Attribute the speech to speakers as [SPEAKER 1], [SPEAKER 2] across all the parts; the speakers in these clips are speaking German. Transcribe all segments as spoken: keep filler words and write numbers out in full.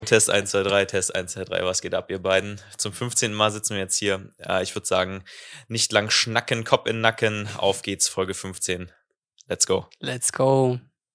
[SPEAKER 1] Test eins, zwei, drei, Test eins, zwei, drei, was geht ab, ihr beiden? Zum fünfzehnten Mal sitzen wir jetzt hier. Äh, ich würde sagen, nicht lang schnacken, Kopf in den Nacken. Auf geht's, Folge fünfzehn. Let's go.
[SPEAKER 2] Let's go.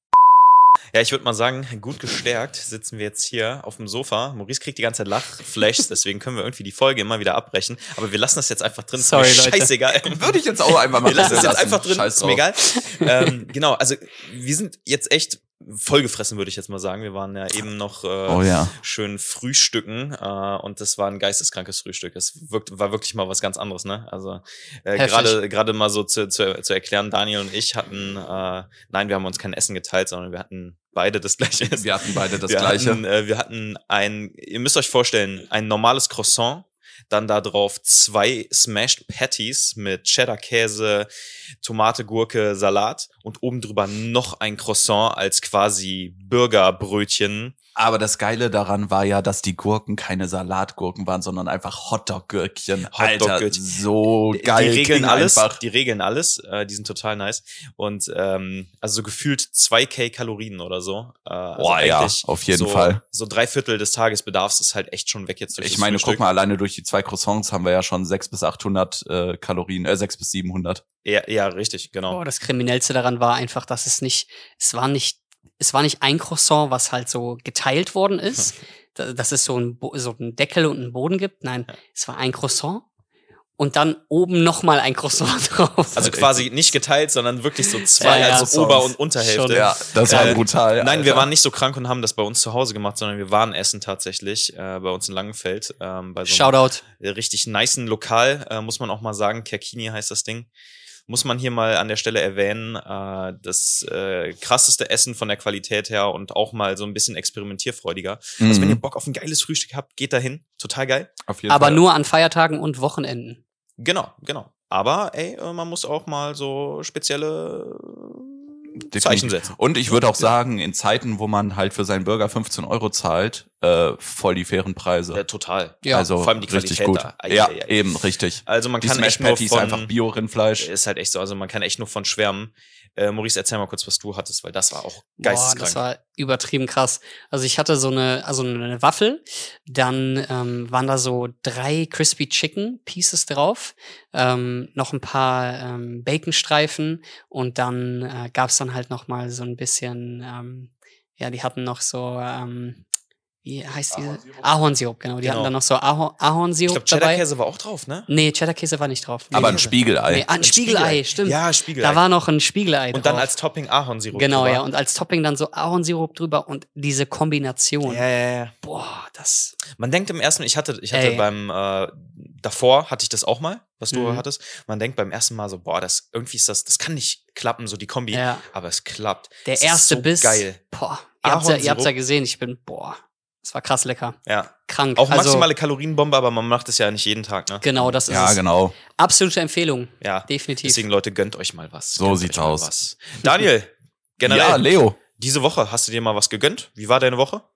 [SPEAKER 1] Ja, ich würde mal sagen, gut gestärkt sitzen wir jetzt hier auf dem Sofa. Maurice kriegt die ganze Zeit Lachflashs, deswegen können wir irgendwie die Folge immer wieder abbrechen. Aber wir lassen das jetzt einfach drin.
[SPEAKER 2] Sorry,
[SPEAKER 1] ist mir
[SPEAKER 2] Leute.
[SPEAKER 1] Scheißegal.
[SPEAKER 3] Würde ich jetzt auch einfach mal
[SPEAKER 1] Wir lassen es jetzt
[SPEAKER 3] lassen.
[SPEAKER 1] einfach drin,
[SPEAKER 3] Scheiß
[SPEAKER 1] ist mir
[SPEAKER 3] drauf.
[SPEAKER 1] egal. ähm, genau, also wir sind jetzt echt vollgefressen, würde ich jetzt mal sagen. Wir waren ja eben noch äh,
[SPEAKER 3] Oh ja.
[SPEAKER 1] schön frühstücken äh, und das war ein geisteskrankes Frühstück. Das wirkt, war wirklich mal was ganz anderes, ne? Also äh,
[SPEAKER 2] Heftig.
[SPEAKER 1] gerade gerade mal so zu, zu, zu erklären, Daniel und ich hatten, äh, nein, wir haben uns kein Essen geteilt, sondern wir hatten beide das gleiche Essen.
[SPEAKER 3] Wir hatten beide das
[SPEAKER 1] wir
[SPEAKER 3] Gleiche.
[SPEAKER 1] Hatten, äh, wir hatten ein, ihr müsst euch vorstellen, ein normales Croissant, dann da drauf zwei Smashed Patties mit Cheddar-Käse, Tomate, Gurke, Salat und oben drüber noch ein Croissant als quasi Burgerbrötchen.
[SPEAKER 3] Aber das Geile daran war ja, dass die Gurken keine Salatgurken waren, sondern einfach Hotdog-Gürkchen. Alter,
[SPEAKER 1] Hotdog-Gürkchen.
[SPEAKER 3] so geil.
[SPEAKER 1] Die regeln
[SPEAKER 3] klingt
[SPEAKER 1] alles,
[SPEAKER 3] einfach.
[SPEAKER 1] die regeln alles, äh, die sind total nice. Und ähm, also so gefühlt zwei K Kalorien oder so. Äh, also
[SPEAKER 3] Boah, ja,
[SPEAKER 1] eigentlich
[SPEAKER 3] auf jeden
[SPEAKER 1] so,
[SPEAKER 3] Fall.
[SPEAKER 1] So drei Viertel des Tagesbedarfs ist halt echt schon weg jetzt durch
[SPEAKER 3] Ich
[SPEAKER 1] das
[SPEAKER 3] meine,
[SPEAKER 1] Frühstück.
[SPEAKER 3] guck mal, alleine durch die zwei Croissants haben wir ja schon sechs bis achthundert äh, Kalorien, äh, sechs bis siebenhundert.
[SPEAKER 1] Ja, ja, richtig, genau.
[SPEAKER 2] Boah, das Kriminellste daran war einfach, dass es nicht, es war nicht, es war nicht ein Croissant, was halt so geteilt worden ist, da- dass es so ein, Bo- so einen Deckel und einen Boden gibt. Nein, es war ein Croissant und dann oben nochmal ein Croissant drauf.
[SPEAKER 1] Also quasi nicht geteilt, sondern wirklich so zwei,
[SPEAKER 2] Ja, ja.
[SPEAKER 1] also Ober- und Unterhälfte.
[SPEAKER 2] Schon.
[SPEAKER 3] Ja, das war
[SPEAKER 1] Äh,
[SPEAKER 3] brutal.
[SPEAKER 1] Nein, wir
[SPEAKER 3] Alter.
[SPEAKER 1] waren nicht so krank und haben das bei uns zu Hause gemacht, sondern wir waren essen tatsächlich äh, bei uns in Langenfeld. Ähm, bei so einem
[SPEAKER 2] Shoutout.
[SPEAKER 1] richtig nicen Lokal, äh, muss man auch mal sagen. Kerkini heißt das Ding. Muss man hier mal an der Stelle erwähnen. Äh, das äh, krasseste Essen von der Qualität her und auch mal so ein bisschen experimentierfreudiger.
[SPEAKER 3] Mhm.
[SPEAKER 1] Also wenn ihr Bock auf ein geiles Frühstück habt, geht dahin. Total geil.
[SPEAKER 3] Auf jeden
[SPEAKER 2] Aber
[SPEAKER 3] Fall.
[SPEAKER 2] nur an Feiertagen und Wochenenden.
[SPEAKER 1] Genau, genau. Aber ey, äh, man muss auch mal so spezielle äh,
[SPEAKER 3] Definitiv.
[SPEAKER 1] Zeichen setzen.
[SPEAKER 3] Und ich würde auch
[SPEAKER 1] Ja.
[SPEAKER 3] sagen, in Zeiten, wo man halt für seinen Burger fünfzehn Euro zahlt, äh, voll die fairen Preise.
[SPEAKER 1] Ja, total.
[SPEAKER 2] Ja.
[SPEAKER 3] also
[SPEAKER 1] vor allem die
[SPEAKER 3] richtig
[SPEAKER 1] Qualität
[SPEAKER 3] gut.
[SPEAKER 1] da. Ei,
[SPEAKER 3] Ja,
[SPEAKER 1] ei, ei.
[SPEAKER 3] eben, richtig.
[SPEAKER 1] Also man
[SPEAKER 3] Die
[SPEAKER 1] kann
[SPEAKER 3] Smash
[SPEAKER 1] echt nur
[SPEAKER 3] Patties
[SPEAKER 1] von,
[SPEAKER 3] einfach Bio-Rindfleisch.
[SPEAKER 1] ist halt echt so, also man kann echt nur von schwärmen. Äh, Maurice, erzähl mal kurz, was du hattest, weil das war auch
[SPEAKER 2] Boah,
[SPEAKER 1] geisteskrank.
[SPEAKER 2] das war übertrieben krass. Also ich hatte so eine, also eine Waffel, dann ähm, waren da so drei Crispy Chicken Pieces drauf, ähm, noch ein paar ähm, Baconstreifen und dann äh, gab's dann halt noch mal so ein bisschen, ähm, ja, die hatten noch so, ähm, wie heißt diese?
[SPEAKER 3] Ahornsirup.
[SPEAKER 2] Ahornsirup, genau. Die
[SPEAKER 1] Genau.
[SPEAKER 2] hatten dann noch so Ahorn
[SPEAKER 1] ich
[SPEAKER 2] Ahornsirup
[SPEAKER 1] glaube,
[SPEAKER 2] dabei.
[SPEAKER 1] Cheddar-Käse war auch drauf, ne?
[SPEAKER 2] Nee, Cheddar-Käse war nicht drauf.
[SPEAKER 3] Aber ein
[SPEAKER 1] Käse.
[SPEAKER 3] Spiegelei.
[SPEAKER 2] Nee, ah, ein Spiegelei, stimmt.
[SPEAKER 1] Ja, Spiegelei.
[SPEAKER 2] Da war noch ein Spiegelei drauf.
[SPEAKER 1] und dann als Topping Ahornsirup
[SPEAKER 2] Genau,
[SPEAKER 1] drüber.
[SPEAKER 2] ja. Und als Topping dann so Ahornsirup drüber und diese Kombination.
[SPEAKER 1] Ja, ja, ja.
[SPEAKER 2] Boah, das.
[SPEAKER 1] Man denkt im ersten, ich hatte, ich hatte
[SPEAKER 2] Ey.
[SPEAKER 1] beim, äh, davor hatte ich das auch mal, was du
[SPEAKER 2] Mhm.
[SPEAKER 1] hattest. Man denkt beim ersten Mal so, boah, das, irgendwie ist das, das kann nicht klappen, so die Kombi.
[SPEAKER 2] Ja.
[SPEAKER 1] Aber es klappt.
[SPEAKER 2] Der
[SPEAKER 1] Es
[SPEAKER 2] erste
[SPEAKER 1] ist so
[SPEAKER 2] Biss.
[SPEAKER 1] geil.
[SPEAKER 2] Boah. Ihr habt's, ja, ihr habt's ja
[SPEAKER 1] Ahornsirup.
[SPEAKER 2] gesehen. Ich bin, boah. Das war krass lecker.
[SPEAKER 1] Ja.
[SPEAKER 2] Krank.
[SPEAKER 1] Auch
[SPEAKER 2] also,
[SPEAKER 1] maximale Kalorienbombe, aber man macht es ja nicht jeden Tag, ne?
[SPEAKER 2] genau, das ist
[SPEAKER 3] Ja,
[SPEAKER 2] es.
[SPEAKER 3] genau.
[SPEAKER 2] Absolute Empfehlung.
[SPEAKER 1] Ja.
[SPEAKER 2] Definitiv.
[SPEAKER 1] Deswegen, Leute, gönnt euch mal was.
[SPEAKER 3] So
[SPEAKER 1] Gönnt
[SPEAKER 3] sieht's
[SPEAKER 1] euch mal
[SPEAKER 3] aus.
[SPEAKER 1] Was. Daniel, generell,
[SPEAKER 3] Ja, Leo.
[SPEAKER 1] diese Woche, hast du dir mal was gegönnt? Wie war deine Woche?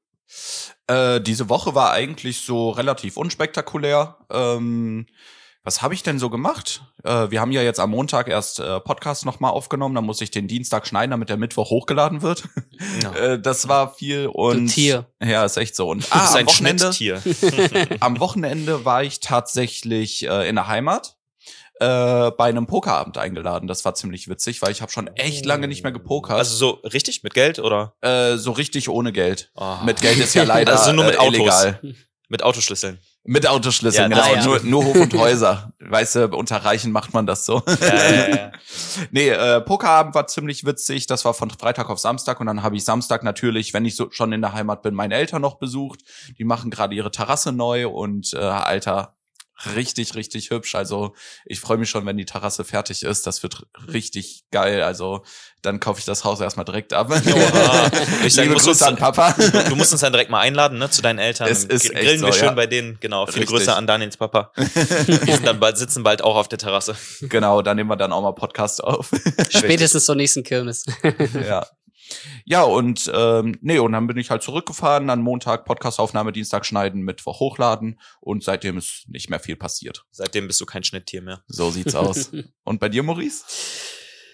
[SPEAKER 3] Äh, diese Woche war eigentlich so relativ unspektakulär. Ähm, was habe ich denn so gemacht? Äh, wir haben ja jetzt am Montag erst äh, Podcast nochmal aufgenommen. Dann muss ich den Dienstag schneiden, damit der Mittwoch hochgeladen wird.
[SPEAKER 1] Ja.
[SPEAKER 3] äh, das war viel und
[SPEAKER 2] Du Tier.
[SPEAKER 3] ja, ist echt so. Und
[SPEAKER 1] Du bist
[SPEAKER 3] ah, am
[SPEAKER 1] ein
[SPEAKER 3] Wochenende,
[SPEAKER 1] Schnitttier.
[SPEAKER 3] am Wochenende war ich tatsächlich äh, in der Heimat äh, bei einem Pokerabend eingeladen. Das war ziemlich witzig, weil ich habe schon echt lange nicht mehr gepokert.
[SPEAKER 1] Also so richtig mit Geld oder?
[SPEAKER 3] äh, so richtig ohne Geld.
[SPEAKER 1] Oh.
[SPEAKER 3] Mit Geld ist ja leider
[SPEAKER 1] Also nur mit
[SPEAKER 3] äh,
[SPEAKER 1] Autos.
[SPEAKER 3] illegal.
[SPEAKER 1] Mit Autoschlüsseln.
[SPEAKER 3] Mit Autoschlüsseln,
[SPEAKER 1] Ja,
[SPEAKER 3] genau.
[SPEAKER 2] das-
[SPEAKER 3] Nur, nur Hof und Häuser. Weißt du, unter Reichen macht man das so.
[SPEAKER 1] Ja, ja, ja.
[SPEAKER 3] Nee, äh, Pokerabend war ziemlich witzig. Das war von Freitag auf Samstag. Und dann habe ich Samstag natürlich, wenn ich so schon in der Heimat bin, meine Eltern noch besucht. Die machen gerade ihre Terrasse neu. Und äh, Alter, richtig, richtig hübsch. Also ich freue mich schon, wenn die Terrasse fertig ist. Das wird richtig geil. Also dann kaufe ich das Haus erstmal direkt ab.
[SPEAKER 1] Oha. Ich sag,
[SPEAKER 3] Liebe
[SPEAKER 1] musst
[SPEAKER 3] Grüße
[SPEAKER 1] uns-
[SPEAKER 3] an Papa.
[SPEAKER 1] Du musst uns dann direkt mal einladen, ne, zu deinen Eltern.
[SPEAKER 3] Es
[SPEAKER 1] Dann
[SPEAKER 3] ist
[SPEAKER 1] gr-
[SPEAKER 3] echt
[SPEAKER 1] grillen wir
[SPEAKER 3] so,
[SPEAKER 1] schön
[SPEAKER 3] ja.
[SPEAKER 1] bei denen. Genau. Viele
[SPEAKER 3] Richtig.
[SPEAKER 1] Grüße an Daniels Papa. Die sind dann bald, sitzen bald auch auf der Terrasse.
[SPEAKER 3] Genau, da nehmen wir dann auch mal Podcast auf.
[SPEAKER 2] Spätestens zur nächsten Kirmes.
[SPEAKER 3] Ja. Ja, und ähm, nee, und dann bin ich halt zurückgefahren, dann Montag Podcastaufnahme, Dienstag schneiden, Mittwoch hochladen und seitdem ist nicht mehr viel passiert.
[SPEAKER 1] Seitdem bist du kein Schnitttier mehr.
[SPEAKER 3] So sieht's aus. Und bei dir, Maurice?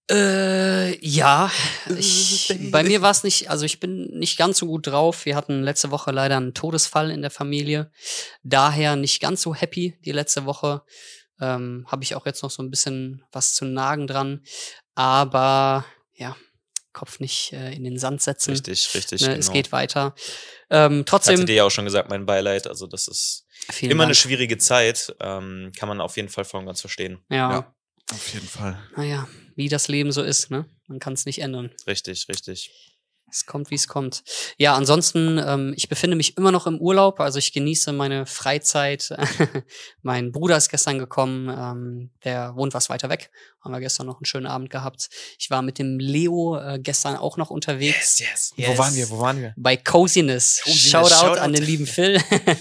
[SPEAKER 2] Äh, ja, ich, bei mir war es nicht, also ich bin nicht ganz so gut drauf. Wir hatten letzte Woche leider einen Todesfall in der Familie. Daher nicht ganz so happy die letzte Woche. Ähm, habe ich auch jetzt noch so ein bisschen was zu nagen dran. Aber ja, Kopf nicht äh, in den Sand setzen.
[SPEAKER 1] Richtig, richtig.
[SPEAKER 2] Ne,
[SPEAKER 1] genau.
[SPEAKER 2] Es geht weiter. Ähm, trotzdem.
[SPEAKER 1] Hatte dir ja auch schon gesagt, mein Beileid. Also das ist
[SPEAKER 2] Vielen
[SPEAKER 1] immer
[SPEAKER 2] Dank.
[SPEAKER 1] eine schwierige Zeit. Ähm, kann man auf jeden Fall voll und ganz verstehen.
[SPEAKER 2] Ja.
[SPEAKER 3] Ja. Auf jeden Fall.
[SPEAKER 2] Naja, wie das Leben so ist, ne? Man kann es nicht ändern.
[SPEAKER 1] Richtig, richtig.
[SPEAKER 2] Es kommt, wie es kommt. Ja, ansonsten, ähm, ich befinde mich immer noch im Urlaub, also ich genieße meine Freizeit. Mein Bruder ist gestern gekommen, ähm, der wohnt was weiter weg. Haben wir gestern noch einen schönen Abend gehabt. Ich war mit dem Leo äh, gestern auch noch unterwegs.
[SPEAKER 1] yes.
[SPEAKER 2] Yes.
[SPEAKER 1] Wo waren wir? Wo waren wir?
[SPEAKER 2] Bei Coziness.
[SPEAKER 1] Coziness,
[SPEAKER 2] Shoutout,
[SPEAKER 1] Shoutout.
[SPEAKER 2] an den lieben Phil.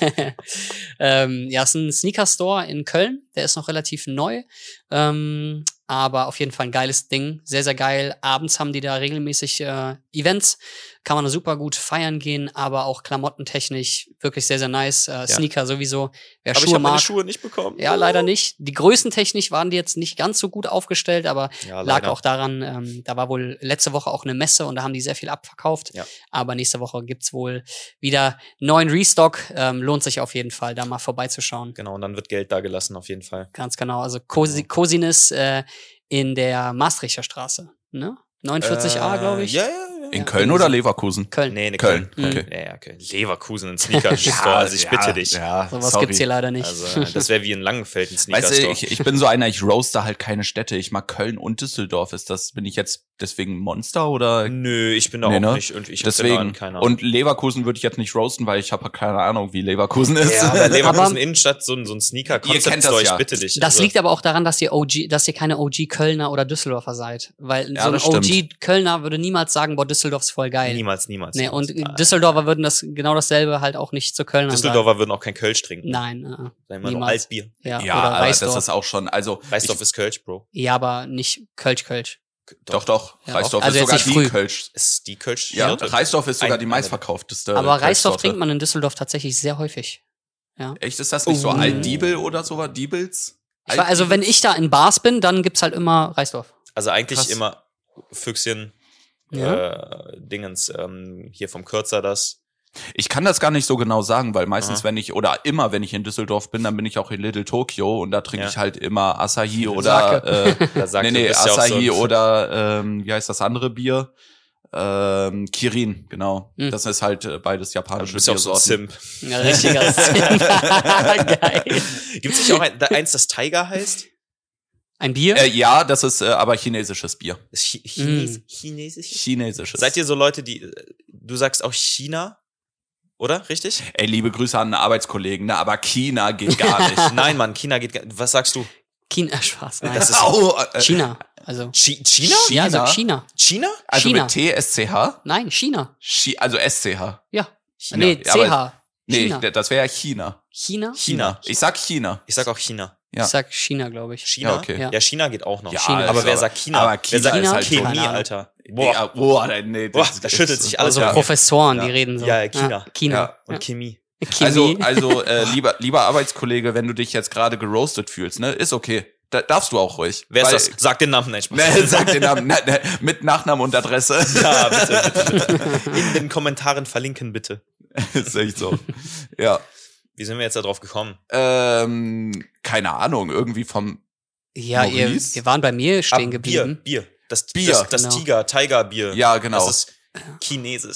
[SPEAKER 2] ähm, ja, es ist ein Sneaker-Store in Köln. Der ist noch relativ neu. Ähm, aber auf jeden Fall ein geiles Ding. Sehr, sehr geil. Abends haben die da regelmäßig äh, Events. Kann man da super gut feiern gehen, aber auch klamottentechnisch wirklich sehr, sehr nice. Äh, Sneaker sowieso. Wer
[SPEAKER 1] Aber ich
[SPEAKER 2] Schuhe
[SPEAKER 1] habe meine
[SPEAKER 2] mag.
[SPEAKER 1] Schuhe nicht bekommen.
[SPEAKER 2] Ja, leider nicht. Die größentechnisch waren die jetzt nicht ganz so gut aufgestellt, aber
[SPEAKER 1] Ja,
[SPEAKER 2] lag
[SPEAKER 1] leider.
[SPEAKER 2] auch daran, ähm, da war wohl letzte Woche auch eine Messe und da haben die sehr viel abverkauft.
[SPEAKER 1] Ja.
[SPEAKER 2] Aber nächste Woche gibt's wohl wieder neuen Restock. Ähm, lohnt sich auf jeden Fall, da mal vorbeizuschauen.
[SPEAKER 1] Genau, und dann wird Geld da gelassen, auf jeden Fall.
[SPEAKER 2] Ganz genau. Also Cosi Cosiness äh, in der Maastrichter Straße. Ne? neunundvierzig a,
[SPEAKER 1] Äh,
[SPEAKER 2] glaube ich.
[SPEAKER 1] Ja, ja, ja.
[SPEAKER 3] In
[SPEAKER 2] Ja,
[SPEAKER 3] Köln
[SPEAKER 2] irgendwie
[SPEAKER 3] oder
[SPEAKER 2] so.
[SPEAKER 3] Leverkusen?
[SPEAKER 2] Köln.
[SPEAKER 1] Nee, ne,
[SPEAKER 3] Köln.
[SPEAKER 1] Köln.
[SPEAKER 3] Okay.
[SPEAKER 1] Ja, ja, Köln. Leverkusen, ein Sneaker-Store, also ich bitte dich.
[SPEAKER 3] Ja,
[SPEAKER 2] Sowas
[SPEAKER 3] sorry.
[SPEAKER 2] gibt's hier leider nicht.
[SPEAKER 1] Also, das wäre wie in Langenfeld ein
[SPEAKER 3] Weißt
[SPEAKER 1] Sneaker-Store.
[SPEAKER 3] du, ich, ich bin so einer, ich roaste halt keine Städte. Ich mag Köln und Düsseldorf. Ist das, bin ich jetzt deswegen Monster oder?
[SPEAKER 1] Nö, ich bin da
[SPEAKER 3] Nee,
[SPEAKER 1] auch
[SPEAKER 3] ne?
[SPEAKER 1] nicht. Und ich hab
[SPEAKER 3] Deswegen.
[SPEAKER 1] da keine Ahnung.
[SPEAKER 3] Und Leverkusen würde ich jetzt nicht roasten, weil ich habe keine Ahnung, wie Leverkusen ist.
[SPEAKER 1] ja, aber Leverkusen
[SPEAKER 2] Aber-
[SPEAKER 1] Innenstadt, so ein, so ein
[SPEAKER 3] Ihr kennt
[SPEAKER 1] Sneaker-Concept-Store,
[SPEAKER 3] das
[SPEAKER 1] ich
[SPEAKER 3] ja.
[SPEAKER 1] bitte dich.
[SPEAKER 2] Das
[SPEAKER 1] Also,
[SPEAKER 2] liegt aber auch daran, dass ihr O G, dass ihr keine O G Kölner oder Düsseldorfer seid. Weil
[SPEAKER 3] Ja,
[SPEAKER 2] so ein
[SPEAKER 3] das
[SPEAKER 2] O G
[SPEAKER 3] stimmt.
[SPEAKER 2] Kölner würde niemals sagen, boah, Düsseldorf ist voll geil.
[SPEAKER 1] Niemals, niemals.
[SPEAKER 2] Nee,
[SPEAKER 1] niemals.
[SPEAKER 2] und
[SPEAKER 1] Ah,
[SPEAKER 2] Düsseldorfer würden das genau dasselbe halt auch nicht zu Kölner
[SPEAKER 1] Düsseldorfer würden auch kein Kölsch trinken.
[SPEAKER 2] sagen. Nein, äh,
[SPEAKER 1] Sagen immer nur
[SPEAKER 2] niemals.
[SPEAKER 1] Altbier.
[SPEAKER 2] Ja,
[SPEAKER 3] Ja,
[SPEAKER 2] oder
[SPEAKER 3] aber
[SPEAKER 2] Reisdorf.
[SPEAKER 3] das ist auch schon, also
[SPEAKER 1] Reisdorf
[SPEAKER 3] ich,
[SPEAKER 1] ist Kölsch, Bro.
[SPEAKER 2] Ja, aber nicht Kölsch-Kölsch.
[SPEAKER 3] doch, doch,
[SPEAKER 2] Ja,
[SPEAKER 3] Reisdorf
[SPEAKER 2] also
[SPEAKER 3] ist
[SPEAKER 2] jetzt
[SPEAKER 3] sogar
[SPEAKER 2] nicht
[SPEAKER 3] die
[SPEAKER 2] früh.
[SPEAKER 3] Kölsch.
[SPEAKER 1] Ist die Kölsch?
[SPEAKER 3] Ja,
[SPEAKER 1] Sorte?
[SPEAKER 3] Reisdorf ist sogar
[SPEAKER 1] Ein-
[SPEAKER 3] die
[SPEAKER 1] eine-
[SPEAKER 3] meistverkaufteste.
[SPEAKER 2] Aber Reisdorf
[SPEAKER 3] Kölschsorte.
[SPEAKER 2] trinkt man in Düsseldorf tatsächlich sehr häufig. Ja.
[SPEAKER 3] Echt, ist das nicht so
[SPEAKER 2] Oh.
[SPEAKER 3] Altdiebel oder sowas? Diebels?
[SPEAKER 2] Ich war, also wenn ich da in Bars bin, dann gibt's halt immer Reisdorf.
[SPEAKER 1] Also eigentlich
[SPEAKER 3] Krass.
[SPEAKER 1] immer Füchschen,
[SPEAKER 2] Ja.
[SPEAKER 1] äh, Dingens, ähm, hier vom Kürzer das.
[SPEAKER 3] Ich kann das gar nicht so genau sagen, weil meistens,
[SPEAKER 1] Aha.
[SPEAKER 3] wenn ich, oder immer, wenn ich in Düsseldorf bin, dann bin ich auch in Little Tokyo und da trinke
[SPEAKER 1] Ja.
[SPEAKER 3] ich halt immer Asahi oder,
[SPEAKER 2] Sake.
[SPEAKER 3] äh,
[SPEAKER 1] Da sagt
[SPEAKER 3] nee,
[SPEAKER 1] du,
[SPEAKER 3] nee,
[SPEAKER 1] bist ja auch
[SPEAKER 3] Asahi
[SPEAKER 1] so ein-
[SPEAKER 3] oder, ähm, wie heißt das andere Bier? Ähm, Kirin, genau.
[SPEAKER 2] Mhm.
[SPEAKER 3] Das ist halt äh, beides
[SPEAKER 1] Aber
[SPEAKER 3] japanische
[SPEAKER 1] du bist ja auch so ein
[SPEAKER 3] Biersorten.
[SPEAKER 1] Simp.
[SPEAKER 2] Ja, richtiger Sinn. Geil.
[SPEAKER 1] Gibt's nicht auch ein, da eins, das Tiger heißt?
[SPEAKER 2] Ein Bier?
[SPEAKER 3] Äh, ja, das ist äh, aber chinesisches Bier.
[SPEAKER 1] Das Chi Chines
[SPEAKER 2] Mm.
[SPEAKER 1] Chinesisch?
[SPEAKER 3] Chinesisches.
[SPEAKER 1] Seid ihr so Leute, die, äh, du sagst auch China? Oder? Richtig?
[SPEAKER 3] Ey, liebe Grüße an einen Arbeitskollegen, ne, aber China geht gar nicht.
[SPEAKER 1] Nein, Mann, China geht gar Was sagst du?
[SPEAKER 2] China, Spaß. Nein.
[SPEAKER 1] Das ist-
[SPEAKER 3] Au, äh,
[SPEAKER 2] China. Also,
[SPEAKER 1] Chi China?
[SPEAKER 2] ja, also
[SPEAKER 3] China?
[SPEAKER 2] China.
[SPEAKER 1] China?
[SPEAKER 3] Also
[SPEAKER 2] China.
[SPEAKER 3] mit T S C H?
[SPEAKER 2] Nein, China.
[SPEAKER 3] Chi, also S C H.
[SPEAKER 2] Ja.
[SPEAKER 1] China.
[SPEAKER 2] Nee,
[SPEAKER 3] Ja,
[SPEAKER 2] C
[SPEAKER 3] aber-
[SPEAKER 2] H.
[SPEAKER 3] Nee,
[SPEAKER 2] China.
[SPEAKER 3] d- das wäre ja China.
[SPEAKER 2] China?
[SPEAKER 1] China.
[SPEAKER 3] Ich sag China.
[SPEAKER 1] Ich sag auch China.
[SPEAKER 3] Ja.
[SPEAKER 2] Ich sag China, glaube ich.
[SPEAKER 1] China?
[SPEAKER 3] Ja, okay.
[SPEAKER 2] Ja.
[SPEAKER 1] Ja, China geht auch noch.
[SPEAKER 3] Ja,
[SPEAKER 2] China.
[SPEAKER 1] Aber
[SPEAKER 3] also,
[SPEAKER 1] wer sagt China?
[SPEAKER 3] aber
[SPEAKER 1] wer
[SPEAKER 3] China
[SPEAKER 1] sagt
[SPEAKER 2] ist halt
[SPEAKER 1] Chemie,
[SPEAKER 2] Keine Ahnung.
[SPEAKER 1] Alter?
[SPEAKER 3] Boah,
[SPEAKER 1] Boah.
[SPEAKER 3] boah, nee, nee,
[SPEAKER 1] Boah,
[SPEAKER 3] das
[SPEAKER 1] da
[SPEAKER 3] ist-
[SPEAKER 1] schüttelt sich alles
[SPEAKER 2] Also
[SPEAKER 1] ja.
[SPEAKER 2] Professoren,
[SPEAKER 3] Ja.
[SPEAKER 2] die reden so.
[SPEAKER 1] Ja, ja, China.
[SPEAKER 2] China.
[SPEAKER 3] Ja.
[SPEAKER 1] Und Chemie.
[SPEAKER 2] Chemie.
[SPEAKER 3] Also, also äh, lieber, lieber Arbeitskollege, wenn du dich jetzt gerade geroastet fühlst, ne, ist okay. Da darfst du auch ruhig.
[SPEAKER 1] Wer ist
[SPEAKER 3] Weil-
[SPEAKER 1] das? Sag den Namen, nein, Spaß.
[SPEAKER 3] Ne, sag den Namen, ne, ne, mit Nachnamen und Adresse.
[SPEAKER 1] Ja, bitte, bitte, bitte. In den Kommentaren verlinken, bitte.
[SPEAKER 3] ist echt so. Ja.
[SPEAKER 1] Wie sind wir jetzt da drauf gekommen?
[SPEAKER 3] Ähm, keine Ahnung, irgendwie vom
[SPEAKER 2] Ja, ihr,
[SPEAKER 3] Maurice?
[SPEAKER 2] wir waren bei mir stehen
[SPEAKER 1] Ah,
[SPEAKER 2] geblieben.
[SPEAKER 1] Bier, Bier. Das,
[SPEAKER 3] Bier,
[SPEAKER 1] das, das
[SPEAKER 2] genau.
[SPEAKER 1] Tiger, Tiger-Bier.
[SPEAKER 3] Ja, genau.
[SPEAKER 1] Das ist chinesisch.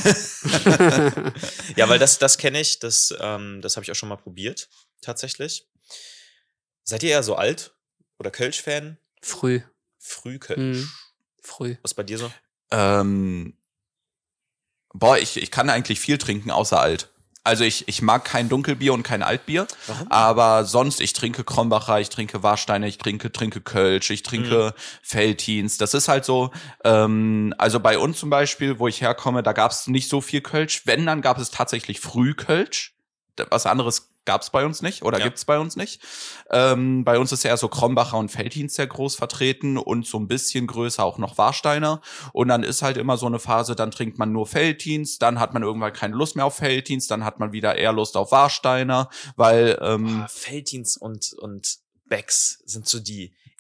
[SPEAKER 1] Ja, weil das, das kenne ich, das, ähm, das habe ich auch schon mal probiert, tatsächlich. Seid ihr eher so alt oder Kölsch-Fan?
[SPEAKER 2] Früh.
[SPEAKER 1] Früh Kölsch.
[SPEAKER 2] Hm. Früh.
[SPEAKER 1] Was bei dir so?
[SPEAKER 3] Ähm, boah, ich, ich kann eigentlich viel trinken, außer alt. Also ich, ich mag kein Dunkelbier und kein Altbier,
[SPEAKER 1] Warum?
[SPEAKER 3] aber sonst, ich trinke Krombacher, ich trinke Warsteiner, ich trinke, trinke Kölsch, ich trinke Veltins. Das ist halt so, ähm, also bei uns zum Beispiel, wo ich herkomme, da gab es nicht so viel Kölsch. Wenn, dann gab es tatsächlich Frühkölsch. Was anderes gab es bei uns nicht oder
[SPEAKER 1] Ja.
[SPEAKER 3] gibt's bei uns nicht. Ähm, bei uns ist eher so Krombacher und Veltins sehr groß vertreten und so ein bisschen größer auch noch Warsteiner. Und dann ist halt immer so eine Phase, dann trinkt man nur Veltins, dann hat man irgendwann keine Lust mehr auf Veltins, dann hat man wieder eher Lust auf Warsteiner, weil ähm,
[SPEAKER 1] Boah, Veltins und, und Becks sind so die